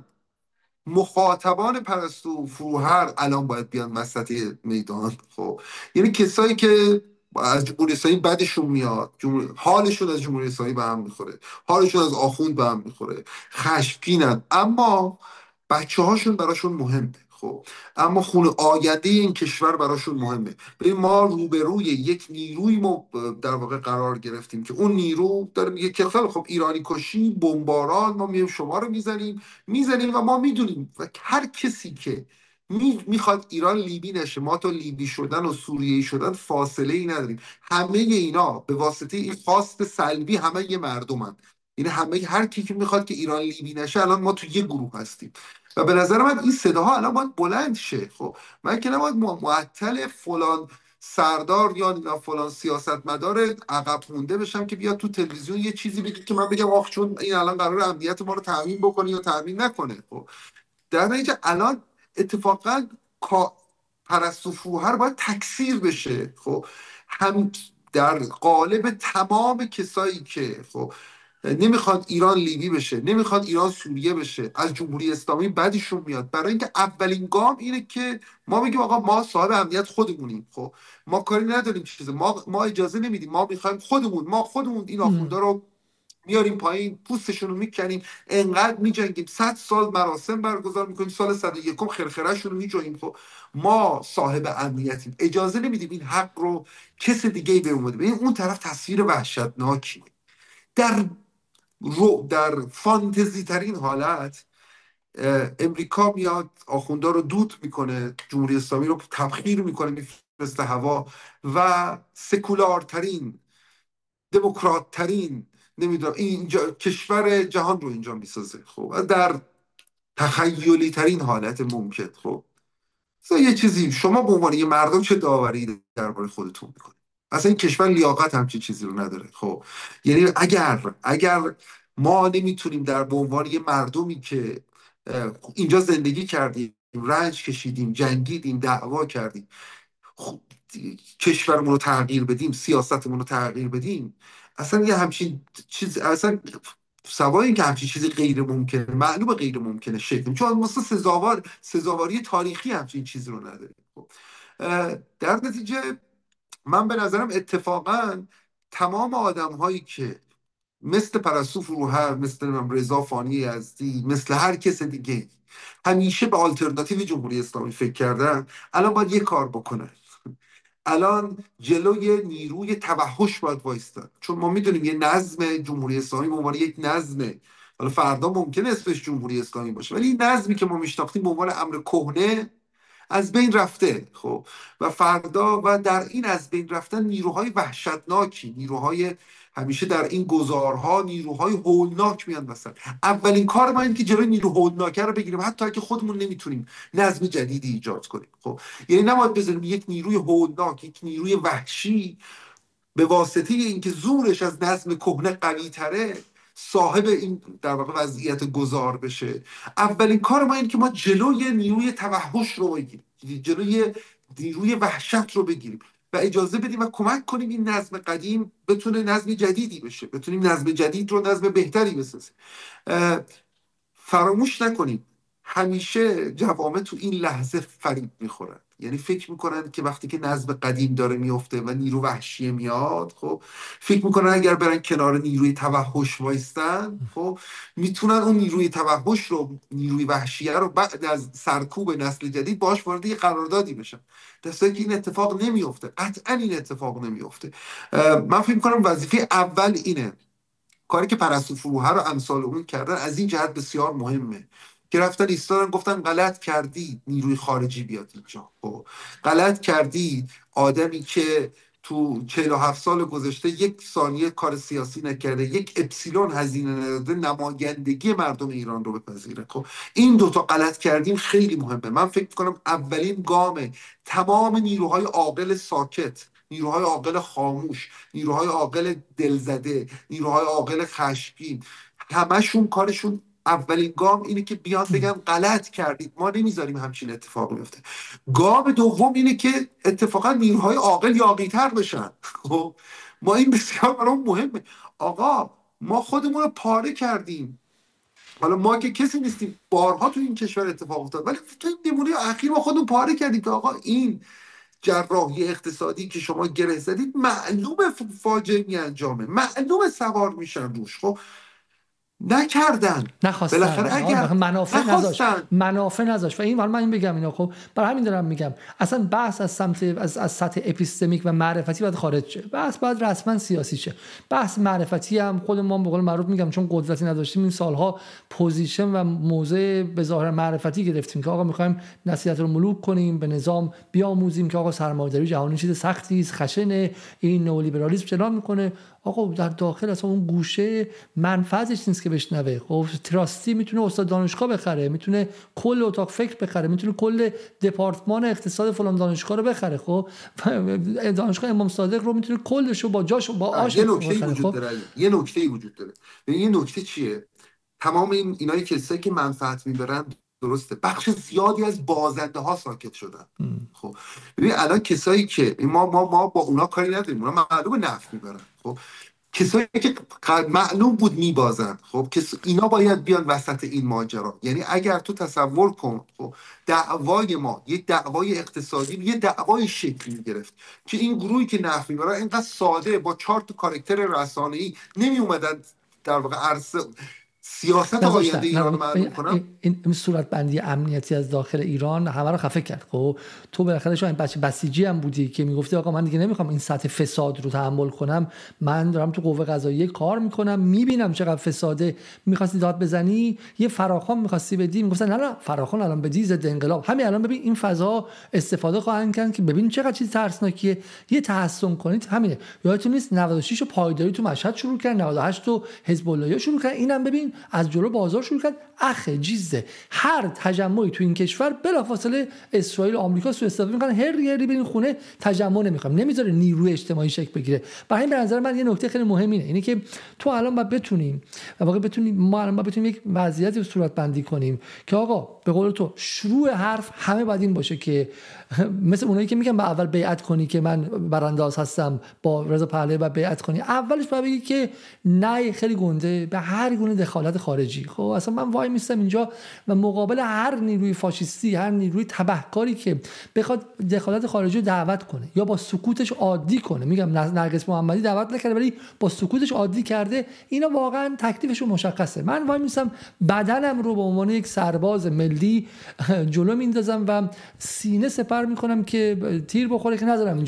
مخاطبان پرستو فروهر الان باید بیان وسط میدان. خب یعنی کسایی که از جمهوری اسلامی بدشون میاد، جمهور... حالشون از جمهوری اسلامی به هم میخوره، حالشون از آخوند به هم میخوره، خشمگینن، اما بچه هاشون براشون مهمه. خب اما خون آینده این کشور براشون مهمه. ببین ما روبروی یک نیروی ما در واقع قرار گرفتیم که اون نیرو داره میگه که خیلی خب ایرانی کشی، بمباران، ما میایم شما رو میزنیم میزنیم و ما میدونیم و هر کسی که میخواد ایران لیبی نشه، ما تو لیبی شدن و سوریه‌ای شدن فاصله ای نداریم. همه اینا به واسطه این خواست سلبی همه یه مردمن. یعنی همه هر کی که میخواد که ایران لیبی نشه، الان ما تو یه گروه هستیم و به نظر من این صداها الان باید بلند شه. خب من که نباید معطل فلان سردار یا فلان سیاستمدار عقب مونده بشم که بیاد تو تلویزیون یه چیزی بگه که من بگم آخ چون این الان قرار امنیت ما رو تامین بکنه یا تامین نکنه. خب در نتیجه الان اتفاقا پرستو فروهر باید تکثیر بشه. خب هم در قالب تمام کسایی که خب نمیخواد ایران لیبی بشه، نمیخواد ایران سوریه بشه، از جمهوری اسلامی بدشون میاد، برای اینکه اولین گام اینه که ما بگیم آقا ما صاحب امنیت خودمونیم. خب ما کاری نداریم چیزه، ما ما اجازه نمیدیم، ما میخوایم خودمون ما خودمون این آخوندا رو میاریم پایین، پوستشون رو میکنیم، انقدر میجنگیم، صد سال مراسم برگزار میکنیم، سال صد و یکم خرخرهشون رو میجویم. خب ما صاحب امنیتیم، اجازه نمیدیم این حق رو کس دیگه به اومده. ببین اون طرف تصویر وحشتناکی در رو در فانتزی ترین حالت امریکا میاد آخوندا رو دود میکنه، جمهوری اسلامی رو تبخیر میکنه میفرسته هوا و سکولارترین دموکرات ترین نمیدونم اینجا کشور جهان رو اینجا میسازه. خب در تخیلی ترین حالت ممکن. خب یه چیزی شما به عنوان یه مردم چه داوری درباره خودتون میکنید؟ اصلا این کشور لیاقت همچین چیزی رو نداره. خب یعنی اگر اگر ما نمیتونیم در به عنوان یه مردمی که اینجا زندگی کردیم، رنج کشیدیم، جنگیدیم، دعوا کردیم، خب کشورمون رو تغییر بدیم، سیاستمون رو تغییر بدیم، اصلا یه همچین چیز اصلا سوای این که همچین چیزی غیر ممکنه، معلومه غیر ممکنه شکل، چون مثلا سزاوار سزاواری تاریخی همچین چیزی رو نداریم. خب در نتیجه من به نظرم اتفاقا تمام آدم هایی که مثل پرستو فروهر، مثل رضا فانی یزدی، مثل هر کس دیگه همیشه به آلترناتیو جمهوری اسلامی فکر کردن، الان باید یه کار بکنن. الان جلوی نیروی توحش باید وایستن، چون ما میدونیم یه نظم جمهوری اسلامی به عنوان یک نظم، حالا فردا ممکنه اسمش جمهوری اسلامی باشه، ولی این نظمی که ما میشناختیم به عنوان امر کهنه از بین رفته. خب و فردا و در این از بین رفتن نیروهای وحشتناکی، نیروهای همیشه در این گزارها نیروهای هولناک میان وسط. اولین کار ما اینه که جلوی نیرو هولناکه رو بگیریم، حتی اگه خودمون نمیتونیم نظم جدیدی ایجاد کنیم. خب یعنی نباید بذاریم یک نیروی هولناک، یک نیروی وحشی به واسطه اینکه زورش از نظم کهنه قوی تره صاحب این در واقع وضعیت گذار بشه. اولین کار ما اینه که ما جلوی نیروی توحش رو بگیریم، جلوی نیروی وحشت رو بگیریم و اجازه بدیم و کمک کنیم این نظم قدیم بتونه نظم جدیدی بشه، بتونیم نظم جدید رو نظم بهتری بسازیم. فراموش نکنیم همیشه جوامع تو این لحظه فریب میخورن، یعنی فکر میکنن که وقتی که نظم قدیم داره میفته و نیرو وحشی میاد، خب فکر میکنن اگر برن کنار نیروی توحش وایستن، خب میتونن اون نیروی توحش رو، نیروی وحشیه رو بعد از سرکوب نسل جدید باهاش وارد یه قراردادی بشن. درسته که این اتفاق نمیفته، قطعا این اتفاق نمیفته. من فکر میکنم وظیفه اول اینه، کاری که پرستو فروغه رو امثال اون کردن از این جهت بسیار مهمه که رفتن ایستادن گفتن غلط کردی نیروی خارجی بیاد اینجا، خب غلط کردی آدمی که تو چهل و هفت سال گذشته یک ثانیه کار سیاسی نکرده، یک اپسیلون هزینه نداده نمایندگی مردم ایران رو بپذیره. خب این دوتا غلط کردیم خیلی مهمه. من فکر میکنم اولین گام تمام نیروهای عاقل ساکت، نیروهای عاقل خاموش، نیروهای عاقل دلزده، نیروهای عاقل خشمگین، همشون کارشون اولین گام اینه که بیان بگن غلط کردید، ما نمیذاریم همچین اتفاق بیفته. گام دوم اینه که اتفاقا نیروهای عاقل یاغی‌تر بشن. خب ما این بسیار برام مهمه. آقا ما خودمون رو پاره کردیم، حالا ما که کسی نیستیم، بارها تو این کشور اتفاق افتاد، ولی تو این نمونه اخیر ما خودمون پاره کردیم که آقا این جراحی اقتصادی که شما گره زدید معلومه فاجعه می انجامه، معلومه سوار میشن روش. خب نکردن، نخواستن، بالاخره اگر منافع نذاشت منافع نذاشت و این حالا من این بگم اینا، خب برای همین دارم میگم اصلا بحث از سمت از, از سطح اپیستمیک و معرفتی باید خارج شه، بحث باید رسما سیاسی شه. بحث معرفتی هم خود ما به قول معروف میگم چون قدرتی نداشتیم این سالها پوزیشن و موضع به ظاهر معرفتی گرفتیم که آقا میخوایم نصیحت رو ملوک کنیم، به نظام بیاموزیم که آقا سرمایه‌داری جهانی چیز سختی است، خشنه، این نئولیبرالیسم چنان میکنه. آقا در داخل اصلا اون گوشه منفعتش نیست که بشنوه. خب تراستی میتونه استاد دانشگاه بخره، میتونه کل اتاق فکر بخره، میتونه کل دپارتمان اقتصاد فلان دانشگاه رو بخره. خب دانشگاه امام صادق رو میتونه کلش رو با جاش با آش یه نکته بخره. وجود داره، یه نکته وجود داره. این نکته چیه؟ تمام این اینایی کسایی که منفعت میبرن درسته، بخش زیادی از بازنده ها ساکت شدن. خب ببین الان کسایی که ما ما ما با اونا کاری نداریم، اونا معلومه نفع میبرن. خب کسایی که معلوم بود میبازن، خب کس اینا باید بیان وسط این ماجرا. یعنی اگر تو تصور کن خب دعوای ما یک دعوای اقتصادی، یه دعوای شکلی میگرفت که این گروهی که نفع میبرن اینقدر ساده با چهار تا کاراکتر رسانه‌ای نمی اومدن در واقع عرصه سیاست آینده ایران معلوم کنم. این, این صورت بندی امنیتی از داخل ایران همه رو خفه کرد. خب تو بالاخره شما این بچه بسیجی هم بودی که میگفتی آقا من دیگه نمیخوام این سطح فساد رو تحمل کنم، من دارم تو قوه قضاییه کار میکنم، میبینم چقدر فساده. میخواستی داد بزنی، یه فراخوان میخواستی بدی، میگفتن نه نه فراخوان الان بدی ضد انقلاب. همین الان ببین این فضا استفاده خواهند کردن که ببین چقدر چیز ترسناکیه، یه تحسن کنید. همینه. یادتون نیست نود و شش پایداری تو مشهد شروع کرد، نود و هشت تو حزب الله شروع کرد، اینم ببین از جلو بازار شروع کرد. اخه جیزه هر تجمعی تو این کشور بلافاصله اسرائیل و آمریکا سوء استفاده میکنن. هر یری برین خونه تجمع نمیخوام، نمیذاره نیروی اجتماعی شکل بگیره. برای این به نظر من یه نکته خیلی مهم اینه اینه که تو الان باید بتونیم و واقعا بتونیم ما الان باید بتونیم یک وضعیتی رو صورت بندی کنیم که آقا به قول تو شروع حرف همه باید این باشه که مثل اونایی که میگن با اول بیعت کنی که من برانداز هستم با رضا پهلوی و بیعت کنی، اولش باید بگی که نه خیلی گنده به هر گونه دخالت خارجی. خب اصلا من وای میستم اینجا و مقابل هر نیروی فاشیستی، هر نیروی تبهکاری که بخواد دخالت خارجی رو دعوت کنه یا با سکوتش عادی کنه، میگم نرگس محمدی دعوت نکرده ولی با سکوتش عادی کرده، اینا واقعا تکلیفشون مشخصه. من وای میستم بدنم رو به عنوان یک سرباز ملی جلو میندازم و سینه سپر میکنم که تیر بخوره که نذارم اینجا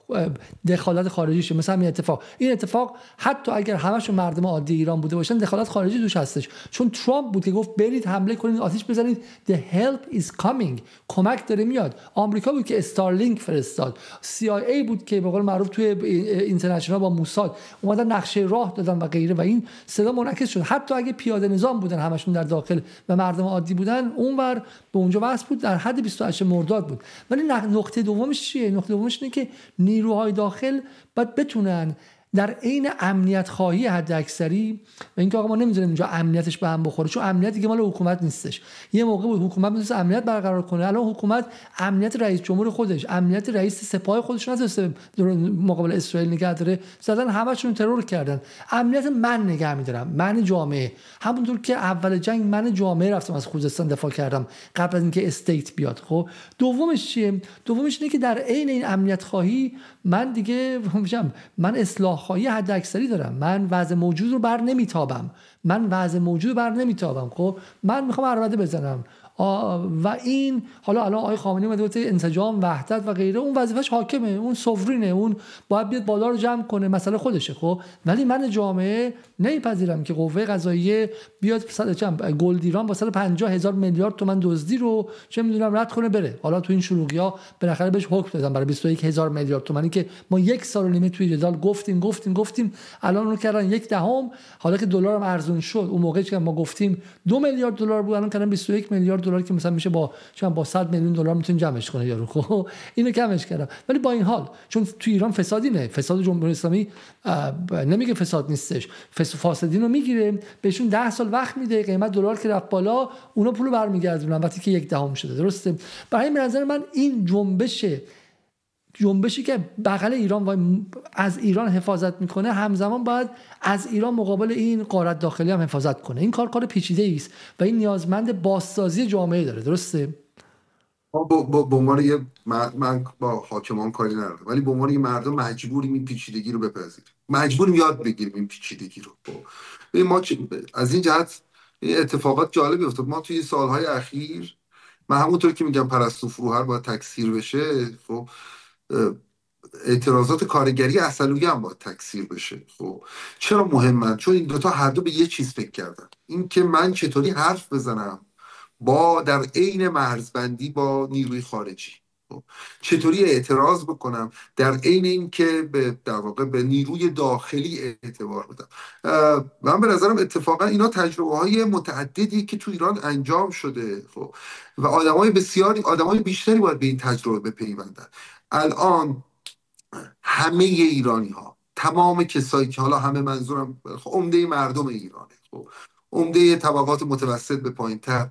دخالت خارجی شه. مثلا این اتفاق این اتفاق حتی اگر همشون مردم عادی ایران بوده باشن دخالت خارجی توش هستش، چون ترامپ بود که گفت برید حمله کنید، آتش بزنید، the help is coming، کمک داره میاد. آمریکا بود که استارلینک فرستاد، سی آی ای بود که به قول معروف توی اینترنشنال با موساد اومدن نقشه راه دادن و غیره و این صدا منعکس شد. حتی اگه پیاده نظام بودن همشون در داخل و مردم عادی بودن اونور به اونجا وصل بود، در حد بیست و هشت مرداد بود. ولی نقطه دومش چیه؟ نقطه دومش اینه که نیروهای داخل باید بتونن در عین امنیت خواهی حد اکثری و اینکه آقا ما نمیذاریم اینجا امنیتش به هم بخوره، چون امنیت دیگه مال حکومت نیستش. یه موقع بود حکومت میتونست امنیت برقرار کنه، الان حکومت امنیت رئیس جمهور خودش، امنیت رئیس سپاه خودش نتونسته مقابل اسرائیل نگه داره، زدن همشون ترور کردن. امنیت من نگه میدارم، من جامعه، همونطور که اول جنگ من جامعه رفتم از خوزستان دفاع کردم قبل از اینکه استیت بیاد. خب دومش چیه؟ دومش اینه که در عین این امنیت خواهی من دیگه میگم من اصلاح خواهی حد اکثری دارم، من وضع موجود رو بر نمیتابم، من وضع موجود رو بر نمیتابم. خب من میخوام عربده بزنم و این حالا الان آقای خامنه‌ای اومده بود انسجام، وحدت و غیره، اون وظیفش حاکمه، اون سوورینه، اون باید بیاد بالا رو جمع کنه، مسئله خودشه. خب ولی من جامعه نمیپذیرم که قوه قضاییه بیاد صد چند گلدیران با صد و پنجاه هزار میلیارد تومان دزدی رو چه میدونم رد کنه بره. حالا تو این شلوغی‌ها بالاخره بهش حکم دادن برای بیست و یک هزار میلیارد تومانی که ما یک سال و نیمه توی جدال گفتیم گفتیم گفتیم الان رو کردن یک دهم. حالا که دلار هم ارزون شد، اون موقعی که ما گفتیم دو میلیارد دلار بود الان کردن بیست و یک میلیارد دلار که مثلا میشه با چند با صد میلیون دلار میتونه جمعش کنه یارو. خب اینو کمش کردم. ولی با این حال چون تو ایران فسادی نه، فساد جمهوری اسلامی نمیگه فساد نیستش، فاسدین رو میگیره، بهشون ده سال وقت میده، قیمت دلار که رفت بالا اونا پولو برمیگردونن وقتی که یک دهم شده. درسته؟ برای این نظر من این جنبش جنبشی که بغل ایران از ایران حفاظت میکنه همزمان باید از ایران مقابل این غارت داخلی هم حفاظت کنه. این کار کار پیچیده است و این نیازمند بازسازی جامعه داره. درسته؟ به عنوان یه من با حاکمان کاری ندارم، ولی به عنوان یه مردم مجبوریم این پیچیدگی رو بپذیریم، مجبوریم یاد بگیریم این پیچیدگی رو. ببین ما از این جهت اتفاقات جالبی افتاد. ما توی سالهای اخیر، من همونطور که میگم پرستو فروهر باید تکثیر بشه، خب اعتراضات کارگری عسلویه هم باید تکثیر بشه. خب چرا مهمن؟ چون این دوتا هر دو به یه چیز فکر کردن، این که من چطوری حرف بزنم با در عین مرزبندی با نیروی خارجی، خب چطوری اعتراض بکنم در عین این که به در واقع به نیروی داخلی اعتبار بدم. من به نظرم اتفاقا اینا تجربه های متعددی که تو ایران انجام شده، خب و آدمای بسیاری آدمای بیشتری باید به این تجربه بپیوندن. الان همه ایرانی ها، تمام کسایی که حالا همه منظورم عمده مردم ایرانه، خب عمده طبقات متوسط به پایین‌تر،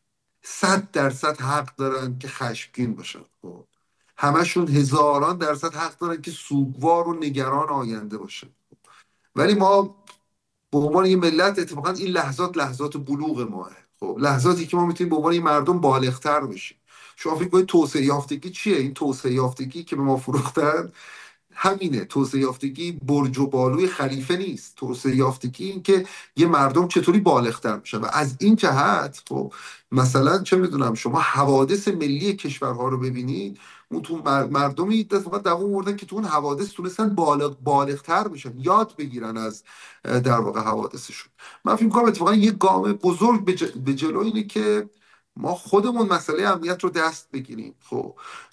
صد درصد حق دارن که خشمگین باشن. خب همشون هزاران درصد حق دارن که سوگوار و نگران آینده باشن. ولی ما به عنوان یه ملت اتفاقا این لحظات لحظات بلوغ ماه، خب لحظاتی که ما میتونیم به عنوان یه مردم بالغتر بشیم. شما فکر کنید توسعه یافتگی چیه؟ این توسعه یافتگی که به ما فروختن همینه. توسعه یافتگی برج و بالوی خلیفه نیست. توسعه یافتگی این که یه مردم چطوری بالغتر میشن. و از این جهت خب مثلا چه میدونم شما حوادث ملی کشورها رو ببینید، اون تو مردمی دفعه دوام آوردن که تو اون حوادث تونستن بالغ بالغتر بشن، یاد بگیرن از در واقع حوادثشون. من فکر می‌کنم اتفاقا یه گام بزرگ به جلو اینه که ما خودمون مسئله امنیت رو دست بگیریم. خب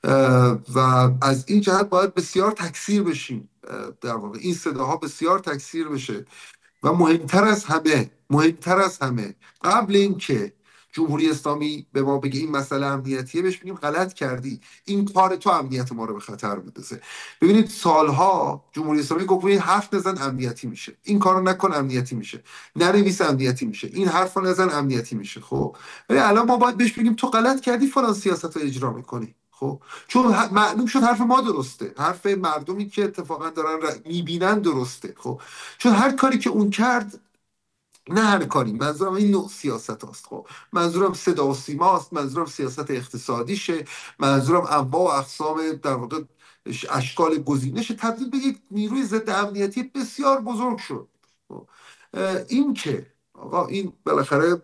و از این جهت باید بسیار تکثیر بشیم، در واقع این صداها بسیار تکثیر بشه. و مهمتر از همه مهمتر از همه قبل این که جمهوری اسلامی به ما بگه این مسئله امنیتیه، بهش بگیم غلط کردی، این کار تو امنیت ما رو به خطر میندازه. ببینید سالها جمهوری اسلامی گفت این حرف نزن امنیتی میشه، این کارو نکن امنیتی میشه، ننویس امنیتی میشه، این حرفو نزن امنیتی میشه. خب ولی الان ما باید بهش بگیم تو غلط کردی، فلان سیاست رو اجرا میکنی. خب چون معلوم شد حرف ما درسته، حرف مردمی که اتفاقا دارن میبینن درسته. خب چون هر کاری که اون کرد، نه هر کاری، منظورم این نوع سیاست هست. خب منظورم صدا و سیما است، منظورم سیاست اقتصادیشه، منظورم انواع و اقسام در واقع اشکال گزینش تبدیل به یک نیروی ضد امنیتی بسیار بزرگ شد. خب این که آقا این بالاخره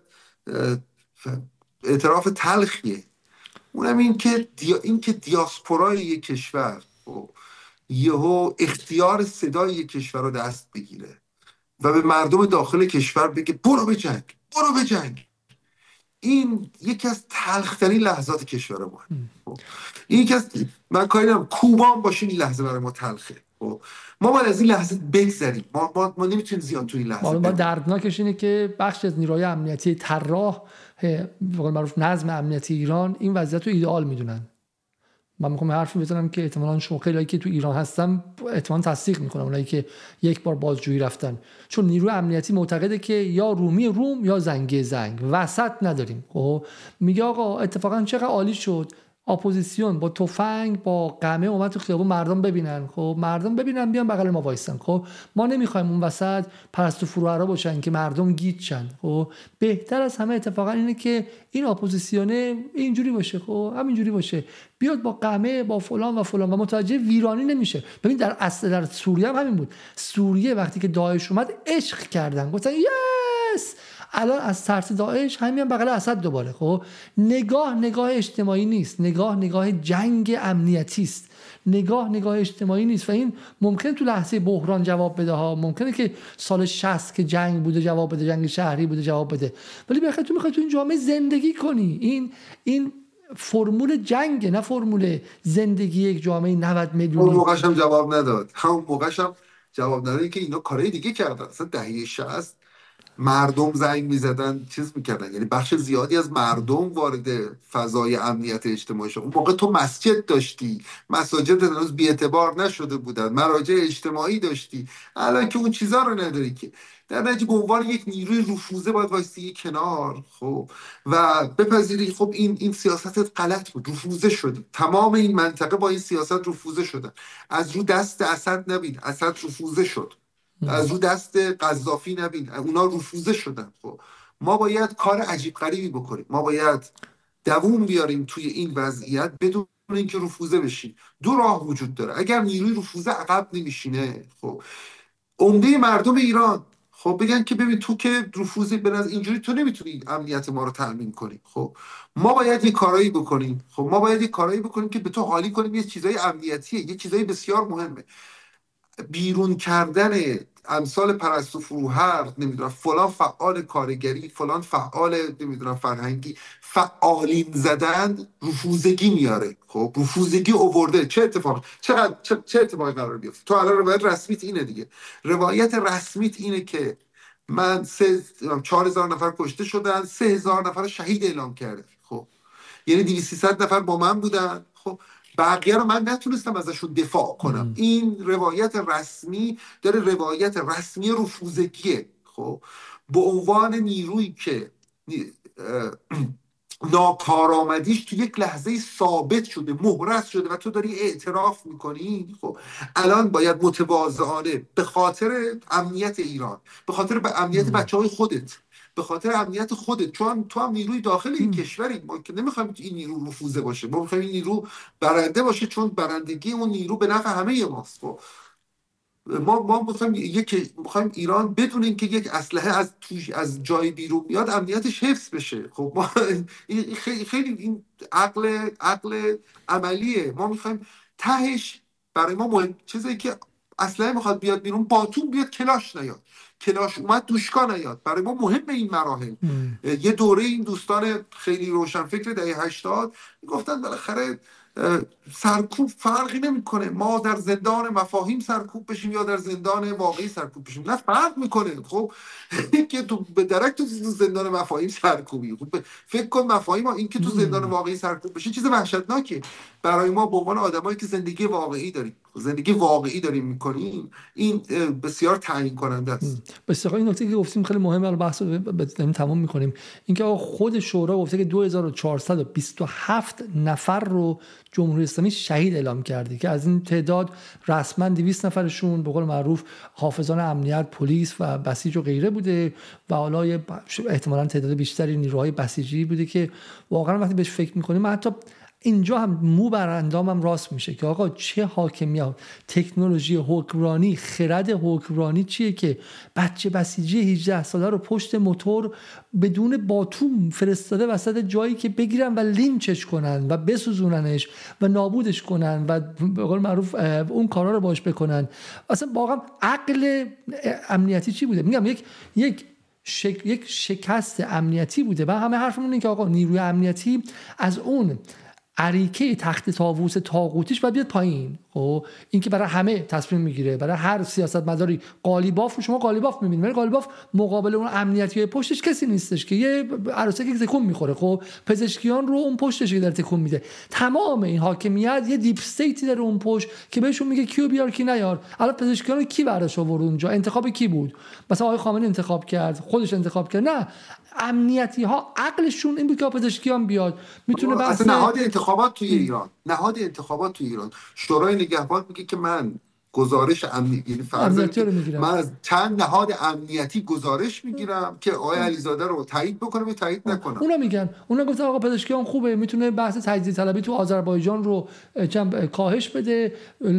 اعتراف تلخیه، اونم این که دیا این که دیاسپورای یک کشور خب یهو اختیار صدای کشور رو دست بگیره و به مردم داخل کشور بگه برو به جنگ، برو به جنگ. این یکی از تلخترین لحظات کشور ما. این یکی از من کاری ندارم کوبا هم باشه این لحظه برای ما تلخه. ما باید از این لحظه بگذریم. ما ما, ما نمیتونیم زیاد تو این لحظه. ما دردناکش اینه که بخش از نیروهای امنیتی طراح به قول معروف نظم امنیتی ایران این وضعیت رو ایدئال میدونن. من میخوام حرفی بزنم که احتمالاً شما خیلی که تو ایران هستم احتمالاً تصدیق میکنم، اونایی که یک بار بازجویی رفتن، چون نیروی امنیتی معتقده که یا رومی روم یا زنگی زنگ، وسط نداریم. خب میگه آقا اتفاقا چقدر عالی شد اپوزیسیون با تفنگ با قمه اومد تو خیابون، مردم ببینن، خب مردم ببینن بیان بغل ما وایسن. خب ما نمیخوایم اون وسط پرستو فروهرا باشن که مردم گیج شن. خب بهتر از همه اتفاقا اینه که این اپوزیسیونه اینجوری باشه، خب همینجوری باشه، بیاد با قمه با فلان و فلان و متوجه ویرانی نمیشه. ببین در اصل در سوریه هم همین بود. سوریه وقتی که داعش اومد عشق کردن، گفتن یس الان از ترس داعش همین بغل اسد دوباره. خب نگاه نگاه اجتماعی نیست، نگاه نگاه جنگ امنیتی است، نگاه نگاه اجتماعی نیست. و این ممکنه تو لحظه بحران جواب بده ها، ممکنه که سال شصت که جنگ بوده جواب بده، جنگ شهری بوده جواب بده، ولی بخاطر تو میخوای تو این جامعه زندگی کنی. این این فرمول جنگ نه فرمول زندگی یک جامعه نود میلیونی. اون موقعش هم جواب نداد، همون موقعش هم جواب نداد که اینا کارهای دیگه کردن. اصلا دهه شصت مردم زنگ میزدن چیز میکردن، یعنی بخش زیادی از مردم وارد فضای امنیت اجتماعی شد. اون موقع تو مسجد داشتی، مساجد هنوز بی اعتبار نشده بودن، مراجع اجتماعی داشتی، الان که اون چیزا رو نداری که. در نتیجه به عنوان یک نیروی رفوزه باید وایسی کنار، خب و بپذیری خب این این سیاست غلط بود، رفوزه شدی. تمام این منطقه با این سیاست رفوزه شدن. از رو دست اسد نبین، اسد رفوزه شد. از رو دست قذافی نبین، اونا رفوزه شدن. خب ما باید کار عجیب غریبی بکنیم، ما باید دووم بیاریم توی این وضعیت بدون اینکه رفوزه بشیم. دو راه وجود داره. اگر نیروی رفوزه عقب نمیشینه، خب عمده مردم ایران خب بگن که ببین تو که رفوزه بنز اینجوری تو نمیتونی امنیت ما رو تامین کنی. خب ما باید یه کارایی بکنیم. خب ما باید یه کارایی بکنیم که به تو حالی کنیم. یه چیزای امنیتیه، یه چیزای بسیار مهمه. بیرون کردن امثال پرستو فروهر، نمیدونم فلان فعال کارگری، فلان فعال نمیدونم فرهنگی، فعالین زدن رفوزگی میاره. خب رفوزگی آورده چه اتفاق چقدر چه, چه اتفاقی قرار بیفته؟ تو الان روایت رسمیت اینه دیگه. روایت رسمیت اینه که من سه چهار هزار نفر کشته شدن، سه هزار نفر شهید اعلام کرده. خب یعنی دویست سیصد نفر با من بودن. خب بقیه رو من نتونستم ازشون دفاع کنم. ام. این روایت رسمی داره، روایت رسمی رفوزگیه. خب به عنوان نیرویی که ناکارآمدیش تو یک لحظه ثابت شده، مهرس شده و تو داری اعتراف میکنی. خب الان باید متواضعانه به خاطر امنیت ایران، به خاطر به امنیت بچهای خودت، به خاطر امنیت خودت، چون تو هم نیروی داخل این کشوری، ما که نمیخوایم این نیرو رفوزه باشه، ما میخوایم این نیرو برنده باشه، چون برندگی اون نیرو به نفع همه ماست. ما ما میخوایم یک میخوایم ایران بدون اینکه یک اسلحه از توش از جای بیرون میاد امنیتش حفظ بشه. خب ما این خیلی خیلی این عقل عقل عملیه. ما میخوایم تهش برای ما مهم چیزی که اسلحه میخواد بیاد بیرون، باتون بیاد، کلاش نیاد، کلاش اومد دوشکا نیاد. برای ما مهم این مراحل. یه دوره این دوستان خیلی روشنفکر دهه هشتاد گفتن بالاخره سرکوب فرقی نمیکنه، ما در زندان مفاهیم سرکوب بشیم یا در زندان واقعی سرکوب بشیم، نه فرق میکنه. خب که تو به درک تو زندان مفاهیم سرکوبی، خب فکر کن مفاهیم این که تو زندان واقعی سرکوب بشه چیز وحشتناکه. برای ما به عنوان آدمایی که زندگی واقعی داریم، زندگی واقعی داریم میکنیم، این بسیار تعیین کننده است. بسیار این نکته که گفتیم خیلی مهمه، الان بحث رو داریم تمام میکنیم. اینکه خود شورا گفته که دو هزار و چهارصد و بیست و هفت نفر رو جمهوری اسلامی شهید اعلام کرده که از این تعداد رسما دویست نفرشون به قول معروف حافظان امنیت، پلیس و بسیج و غیره بوده و حالا احتمالاً تعداد بیشتری نیروهای بسیجی بوده که واقعا وقتی بهش فکر می‌کنیم من حتی اینجا هم مو بر اندامم راست میشه که آقا چه حاکمیت، تکنولوژی حکمرانی، خرد حکمرانی چیه که بچه بسیجی هجده ساله رو پشت موتور بدون باتوم فرستاده وسط جایی که بگیرن و لینچش کنن و بسوزوننش و نابودش کنن و به قول معروف اون کارا رو باش بکنن. اصلا واقعا عقل امنیتی چی بوده؟ میگم یک یک شک... یک شکست امنیتی بوده و همه حرفمون اینه که آقا نیروی امنیتی از اون اریکه تخت طاووس طاغوتیش باید بیاد پایین. خب این که برای همه تصمیم میگیره، برای هر سیاستمداری قالیباف رو شما قالیباف میبینید، ولی قالیباف مقابل اون امنیتی پشتش کسی نیستش که یه عروسک که تکون میخوره. خب پزشکیان رو اون پشتش که داره تکون میده. تمام این حاکمیت یه دیپ استیتی داره اون پشت که بهشون میگه کیو بیار کی نیار. الان پزشکیان رو کی براش آورد اونجا؟ انتخاب کی بود؟ مثلا آقای خامنه‌ای انتخاب کرد، خودش انتخاب کرد؟ نه، امنیتی ها عقلشون این بود که پزشکیان بیاد. میتونه بحث نهاد انتخابات توی ایران، نهاد انتخابات توی ایران، شورای نگهبان میگه که من گزارش امنی... یعنی فرض من از چند نهاد امنیتی گزارش میگیرم که آقای علیزاده رو تایید بکنم یا تایید نکنم. اونا میگن، اونا گفتن آقا پزشکیان خوبه، میتونه بحث تجدید طلبی تو آذربایجان رو کاهش بده،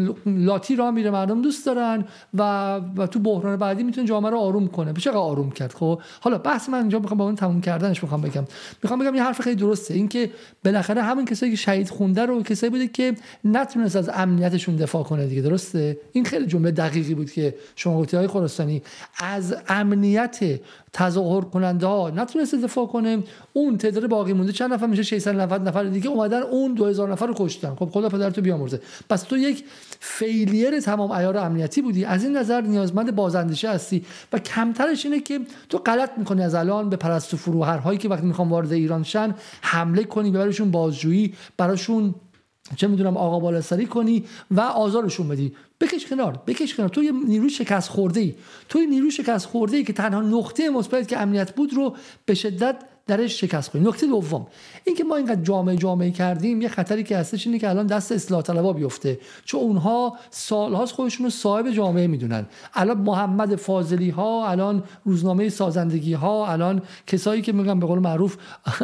لاتی را میره، مردم دوست دارن و, و تو بحران بعدی میتونه جامعه رو آروم کنه. چقدر آروم کرد. خب حالا بحث من اینجا میخوام با اون تموم کردنش میخوام بگم میخوام بگم یه حرف خیلی درسته، این که بالاخره همون کسایی که شهید خونده رو کسایی بوده که نتونست از امنیتشون دفاع کنه دیگه. درسته؟ این خیلی جمله دقیقی بود که شما گفتی آقای خراسانی، از امنیت تظاهر کننده ها نتونست دفاع کنه. اون تعداد باقی مونده چند نفر میشه؟ ششصد و نود نفر دیگه اومدن اون دو هزار نفر رو کشتن. خب خدا پدرتو بیامرزه. پس تو یک فیلیر تمام عیار امنیتی بودی. از این نظر نیازمند بازاندیشه هستی و کمترش اینه که تو غلط میکنی از الان به پرستو فروهرهایی که وقتی میخوان وارد ایران شن حمله کنی، براشون بازجویی، براشون چه میدونم آقا بالاسری کنی و آزارشون بدی. بکش کنار، بکش کنار. تو یه نیروی شکست خورده‌ای، تو یه نیروی شکست خورده‌ای که تنها نقطه مثبت که امنیت بود رو به شدت درش شکست خوردیم. نکته دوم این که ما اینقدر جامعه جامعه کردیم، یه خطری که هستش اینه که الان دست اصلاح طلبا بیفته، چون اونها سالهاست خودشون رو صاحب جامعه میدونن. الان محمد فاضلی ها، الان روزنامه سازندگی ها، الان کسایی که میگم به قول معروف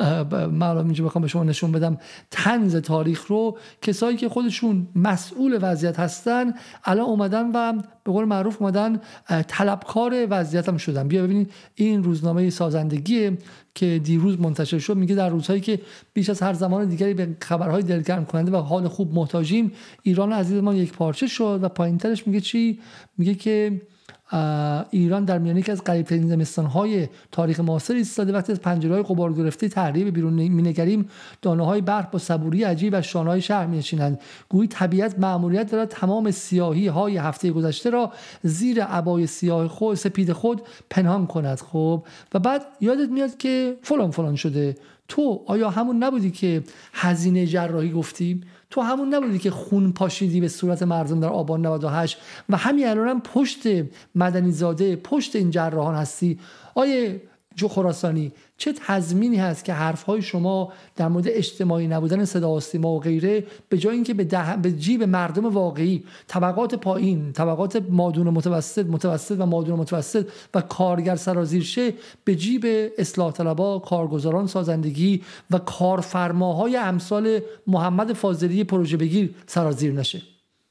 من اینجا بخوام به شما نشون بدم طنز تاریخ رو، کسایی که خودشون مسئول وضعیت هستن الان اومدن و به قول معروف اومدن طلبکار وضعیت هم شدن. بیا ببینید این روزنامه سازندگی که دیروز منتشر شد میگه در روزهایی که بیش از هر زمان دیگری به خبرهای دلگرم کننده و حال خوب محتاجیم، ایران عزیزمان یک پارچه شد. و پایینترش میگه چی؟ میگه که ایران در میانه یکی از غریب‌ترین زمستان‌های تاریخ معاصر ایستاده. وقتی از پنجره‌های غبار گرفته تحریر بیرون می‌نگریم، دانه‌های برف با صبوری عجیب از شانه‌های شهر می‌نشینند. گویی طبیعت مأموریت دارد تمام سیاهی‌های هفته گذشته را زیر عبای سیاه خود سپید خود پنهان کند. خب و بعد یادت میاد که فلان فلان شده. تو آیا همون نبودی که هزینه جراحی گفتی؟ تو همون نبودی که خون پاشیدی به صورت مردم در آبان نود و هشت و همین الان هم پشت مدنی زاده، پشت این جراحان هستی؟ آیه جو خراسانی، چه تضمینی هست که حرفهای شما در مورد اجتماعی نبودن صدا و سیما و غیره به جای اینکه به, به جیب مردم واقعی، طبقات پایین، طبقات مادون متوسط، متوسط و مادون متوسط و کارگر سرازیر شه، به جیب اصلاح طلبا، کارگزاران سازندگی و کارفرماهای امثال محمد فاضلی پروژه بگیر سرازیر نشه؟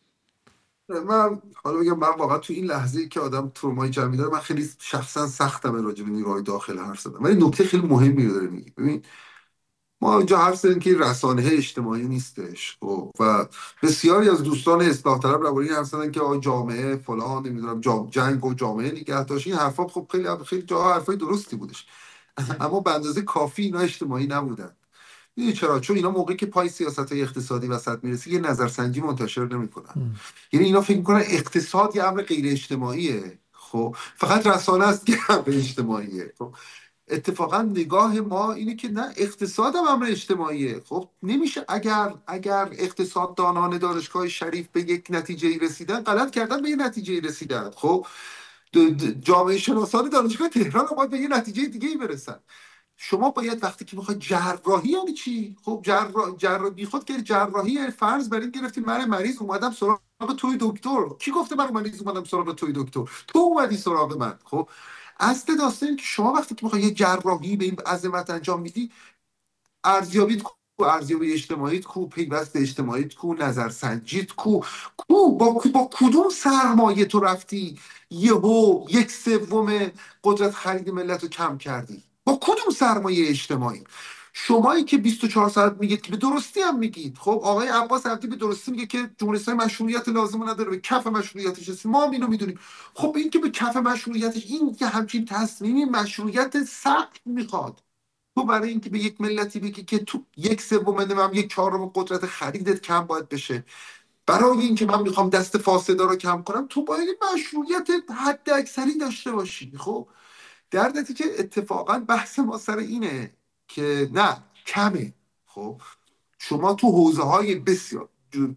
من حالا بگم من واقعا تو این لحظه‌ای که آدم ترومای جمعی داره، من خیلی شخصا سختم راجع به نیروهای داخل حرف زدم، ولی نکته خیلی مهمی رو داره میگه. ببین ما اینجا حرف زدیم که رسانه اجتماعی نیستش و بسیاری از دوستان اصلاح طلب رو این حرف زدن که آقا جامعه فلان نمیدونم جام جنگ و جامعه نگه داشت. این حرفا خب خیلی خیلی جاها حرفای درستی بودش، اما به اندازه کافی اینا اجتماعی نبودن. میدونی چرا؟ چون اینا موقعی که پای سیاست‌های اقتصادی وسط میرسه یه نظرسنجی منتشر نمیکنن. یعنی اینا فکر میکنن اقتصاد یه امر غیر اجتماعیه. خب فقط رسانه است که امر اجتماعیه. خب اتفاقا نگاه ما اینه که نه، اقتصاد هم امر اجتماعیه. خب نمیشه اگر اگر اقتصاددانان دانشگاه شریف به یک نتیجه رسیدن، غلط کردن به یک نتیجه رسیدن. خب جامعه شناسان دانشگاه تهران هم باید به یه نتیجه دیگه برسن. شما باید وقتی که میخواد جراحی، یعنی چی؟ خب جراح جراح بیخود که جراحی فرض بر این گرفتیم من مریض اومدم سراغ توی دکتر. کی گفته من مریض اومدم سراغ توی دکتر؟ تو اومدی سراغ من. خب اصل داستان که شما وقتی که میخوای یه جراحی به این عظمت انجام میدی، ارزیابی ارزیابی اجتماعیت کو، پیوست اجتماعیت کو، نظرسنجیت کو کو با, با کدوم سرمایه تو رفتی یهو یک سوم قدرت خرید ملت رو کم کردی؟ با کدوم سرمایه اجتماعی؟ شمایی که بیست و چهار ساعت میگید که به درستی هم میگید، خب آقای عباس عبدی به درستی میگه که جمهوری اسلامی مشروعیت لازم نداره، به کف مشروعیتش رسید، ما هم اینو میدونیم. خب این که به کف مشروعیتش، این که همچین تصمیمی مشروعیت سخت میخواد. تو برای اینکه به یک ملتی بگی که تو یک سوم نمیم یک چهارم قدرت خریدت کم باید بشه، برای اینکه من میخوام دست فاسدا رو کم کنم، تو باید مشروعیت حد اکثری داشته باشی. خب در نتیجه اتفاقا بحث ما سر اینه که نه کمه. خب شما تو حوزه های بسیار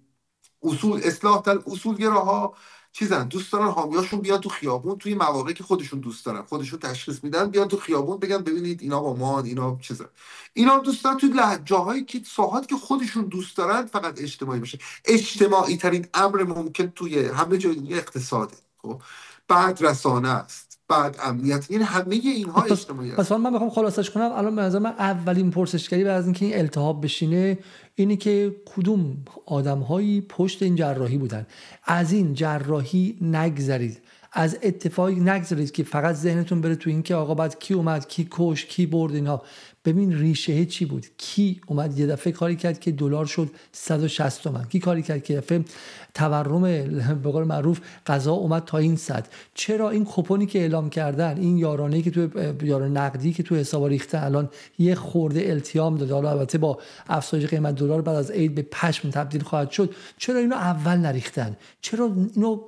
اصول اصلاح طلب اصولگراها چیزن، دوست دارن حامیاشون بیان تو خیابون توی مواقعی که خودشون دوست دارن، خودشون تشخیص میدن، بیان تو خیابون بگن ببینید اینا با ما، اینا چیزن. اینا دوست دارن توی جاهایی که ساحات که خودشون دوست دارن فقط اجتماعی بشه. اجتماعی ترین امر ممکن توی همه جای اقتصاده، خب بعد رسانه است، بعد امنیت، یعنی همه اینها پس اجتماعی پس است. من بخوام خلاصش کنم، الان به نظر من اولین پرسشگری بعد از اینکه این التهاب بشینه اینی که کدوم آدم‌هایی پشت این جراحی بودن. از این جراحی نگذرید، از اتفاقی نگذارید که فقط ذهنتون بره تو این که آقا بعد کی اومد، کی کش، کی برد. اینا ببین ریشه چی بود. کی اومد یه دفعه کاری کرد که دلار شد صد و شصت تومن؟ کی کاری کرد که دفعه تورم به قول معروف غذا اومد تا این صد؟ چرا این کوپونی که اعلام کردن، این یارانه‌ای که تو یاران نقدی که تو حساب ریخته الان یه خورده التیام داده، حالا البته با افزایش قیمت دلار بعد از عید به پشم تبدیل خواهد شد، چرا اینو اول نریختن؟ چرا اینو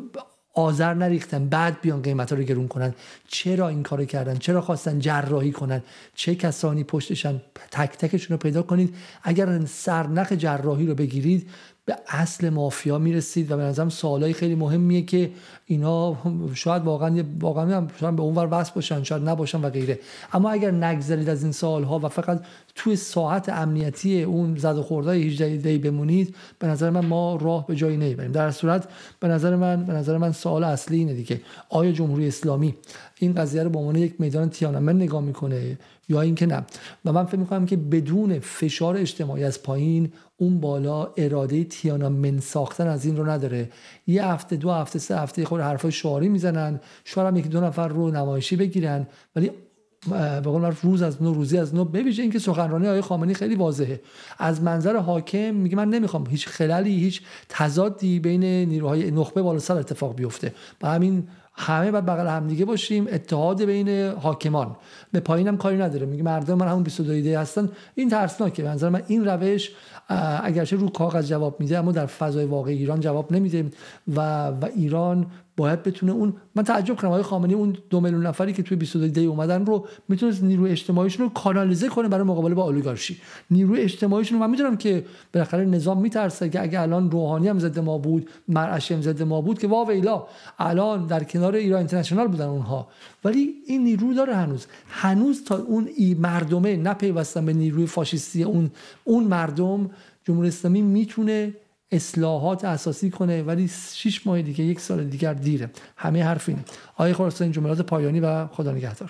آذر نریختن بعد بیان قیمتا رو گرون کنن؟ چرا این کارو کردن؟ چرا خواستن جراحی کنن؟ چه کسانی پشتشن؟ تک تکشون رو پیدا کنید. اگر سرنخ جراحی رو بگیرید به اصل مافیا میرسید و به نظرم سوالای خیلی مهمیه که اینا شاید واقعا واقعا هم شاید به اونور وصل باشن، شاید نباشن و غیره. اما اگر نگذرید از این سوالها و فقط توی ساعت امنیتی اون زد و خوردهای هجده دی بمونید، به نظر من ما راه به جایی نمیبریم. در صورت به نظر من به نظر من سوال اصلی اینه دیگه، آیا جمهوری اسلامی این قضیه رو به عنوان یک میدان تیانمن نگاه میکنه یا اینکه نه؟ و من فکر میکنم که بدون فشار اجتماعی از پایین اون بالا اراده تیانمن ساختن از این رو نداره. یه هفته، دو هفته، سه هفته خود حرفای شعاری میزنن، شاید هم یک دو نفر رو نمایشی بگیرن، ولی به قول معروف روز از نو روزی از نو. ببینید اینکه سخنرانی آقای خامنه‌ای خیلی واضحه. از منظر حاکم میگه من نمیخوام هیچ خللی، هیچ تضادی بین نیروهای نخبه بالا سر اتفاق بیفته، با همین همه باید بغل هم دیگه باشیم، اتحاد بین حاکمان. به پایینم کاری نداره، میگه مردم من همون بیست و دو ایده هستن. این ترسناکه. به نظر من این روش اگرچه رو کاغذ جواب میده اما در فضای واقعی ایران جواب نمیده و و ایران باید بتونه اون، من تعجب کردم آقای خامنه‌ای اون دو میلیون نفری که توی بیست و دو دی اومدن رو میتونه نیروی اجتماعیشون رو کانالیزه کنه برای مقابله با اولیگارشی. نیروی اجتماعیشون رو من میدونم که بالاخره نظام میترسه که اگه الان روحانی هم ضد ما بود، مرعشی هم ضد ما بود که واویلا الان در کنار ایران اینترنشنال بودن اونها، ولی این نیرو داره هنوز هنوز تا اون مردمه نپیوستن به نیروی فاشیستی اون اون مردم، جمهوری اسلامی میتونه اصلاحات اساسی کنه. ولی شش ماه دیگه، یک سال دیگر دیره. همه حرف اینه. آقای خراسانی جملات پایانی و خدا نگهدار.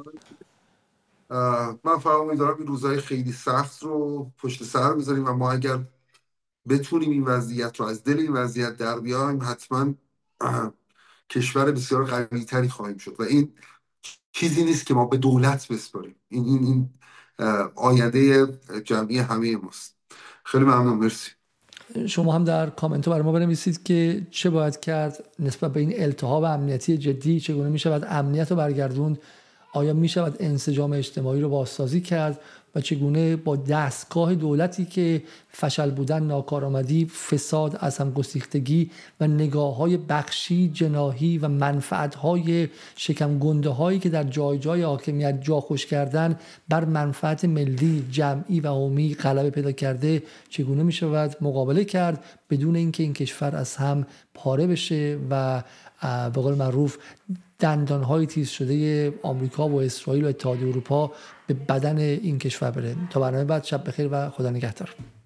من فقط امیدوارم این روزهای خیلی سخت رو پشت سر بذاریم و ما اگر بتونیم این وضعیت رو از دل این وضعیت در بیایم، حتما کشور بسیار قوی تری خواهیم شد و این چیزی نیست که ما به دولت بسپاریم. این این این آینده جمعی همه ماست. خیلی ممنون، مرسی. شما هم در کامنت برای ما بنویسید که چه باید کرد نسبت به این التهاب امنیتی جدی، چگونه می شود امنیت رو برگردوند، آیا می شود انسجام اجتماعی رو بازسازی کرد و چگونه با دستگاه دولتی که فشل بودن، ناکارآمدی، فساد، از هم گسیختگی و نگاه‌های بخشی، جناحی و منفعت‌های شکم گنده هایی که در جای جای حاکمیت جا خوش کردن بر منفعت ملی، جمعی و عمومی غلبه پیدا کرده، چگونه می شود مقابله کرد بدون اینکه این کشور از هم پاره بشه و به قول معروف دندان‌های تیز شده آمریکا و اسرائیل و اتحادیه اروپا به بدن این کشور بره. تا برنامه بعد، شب بخیر و خدا نگهدار.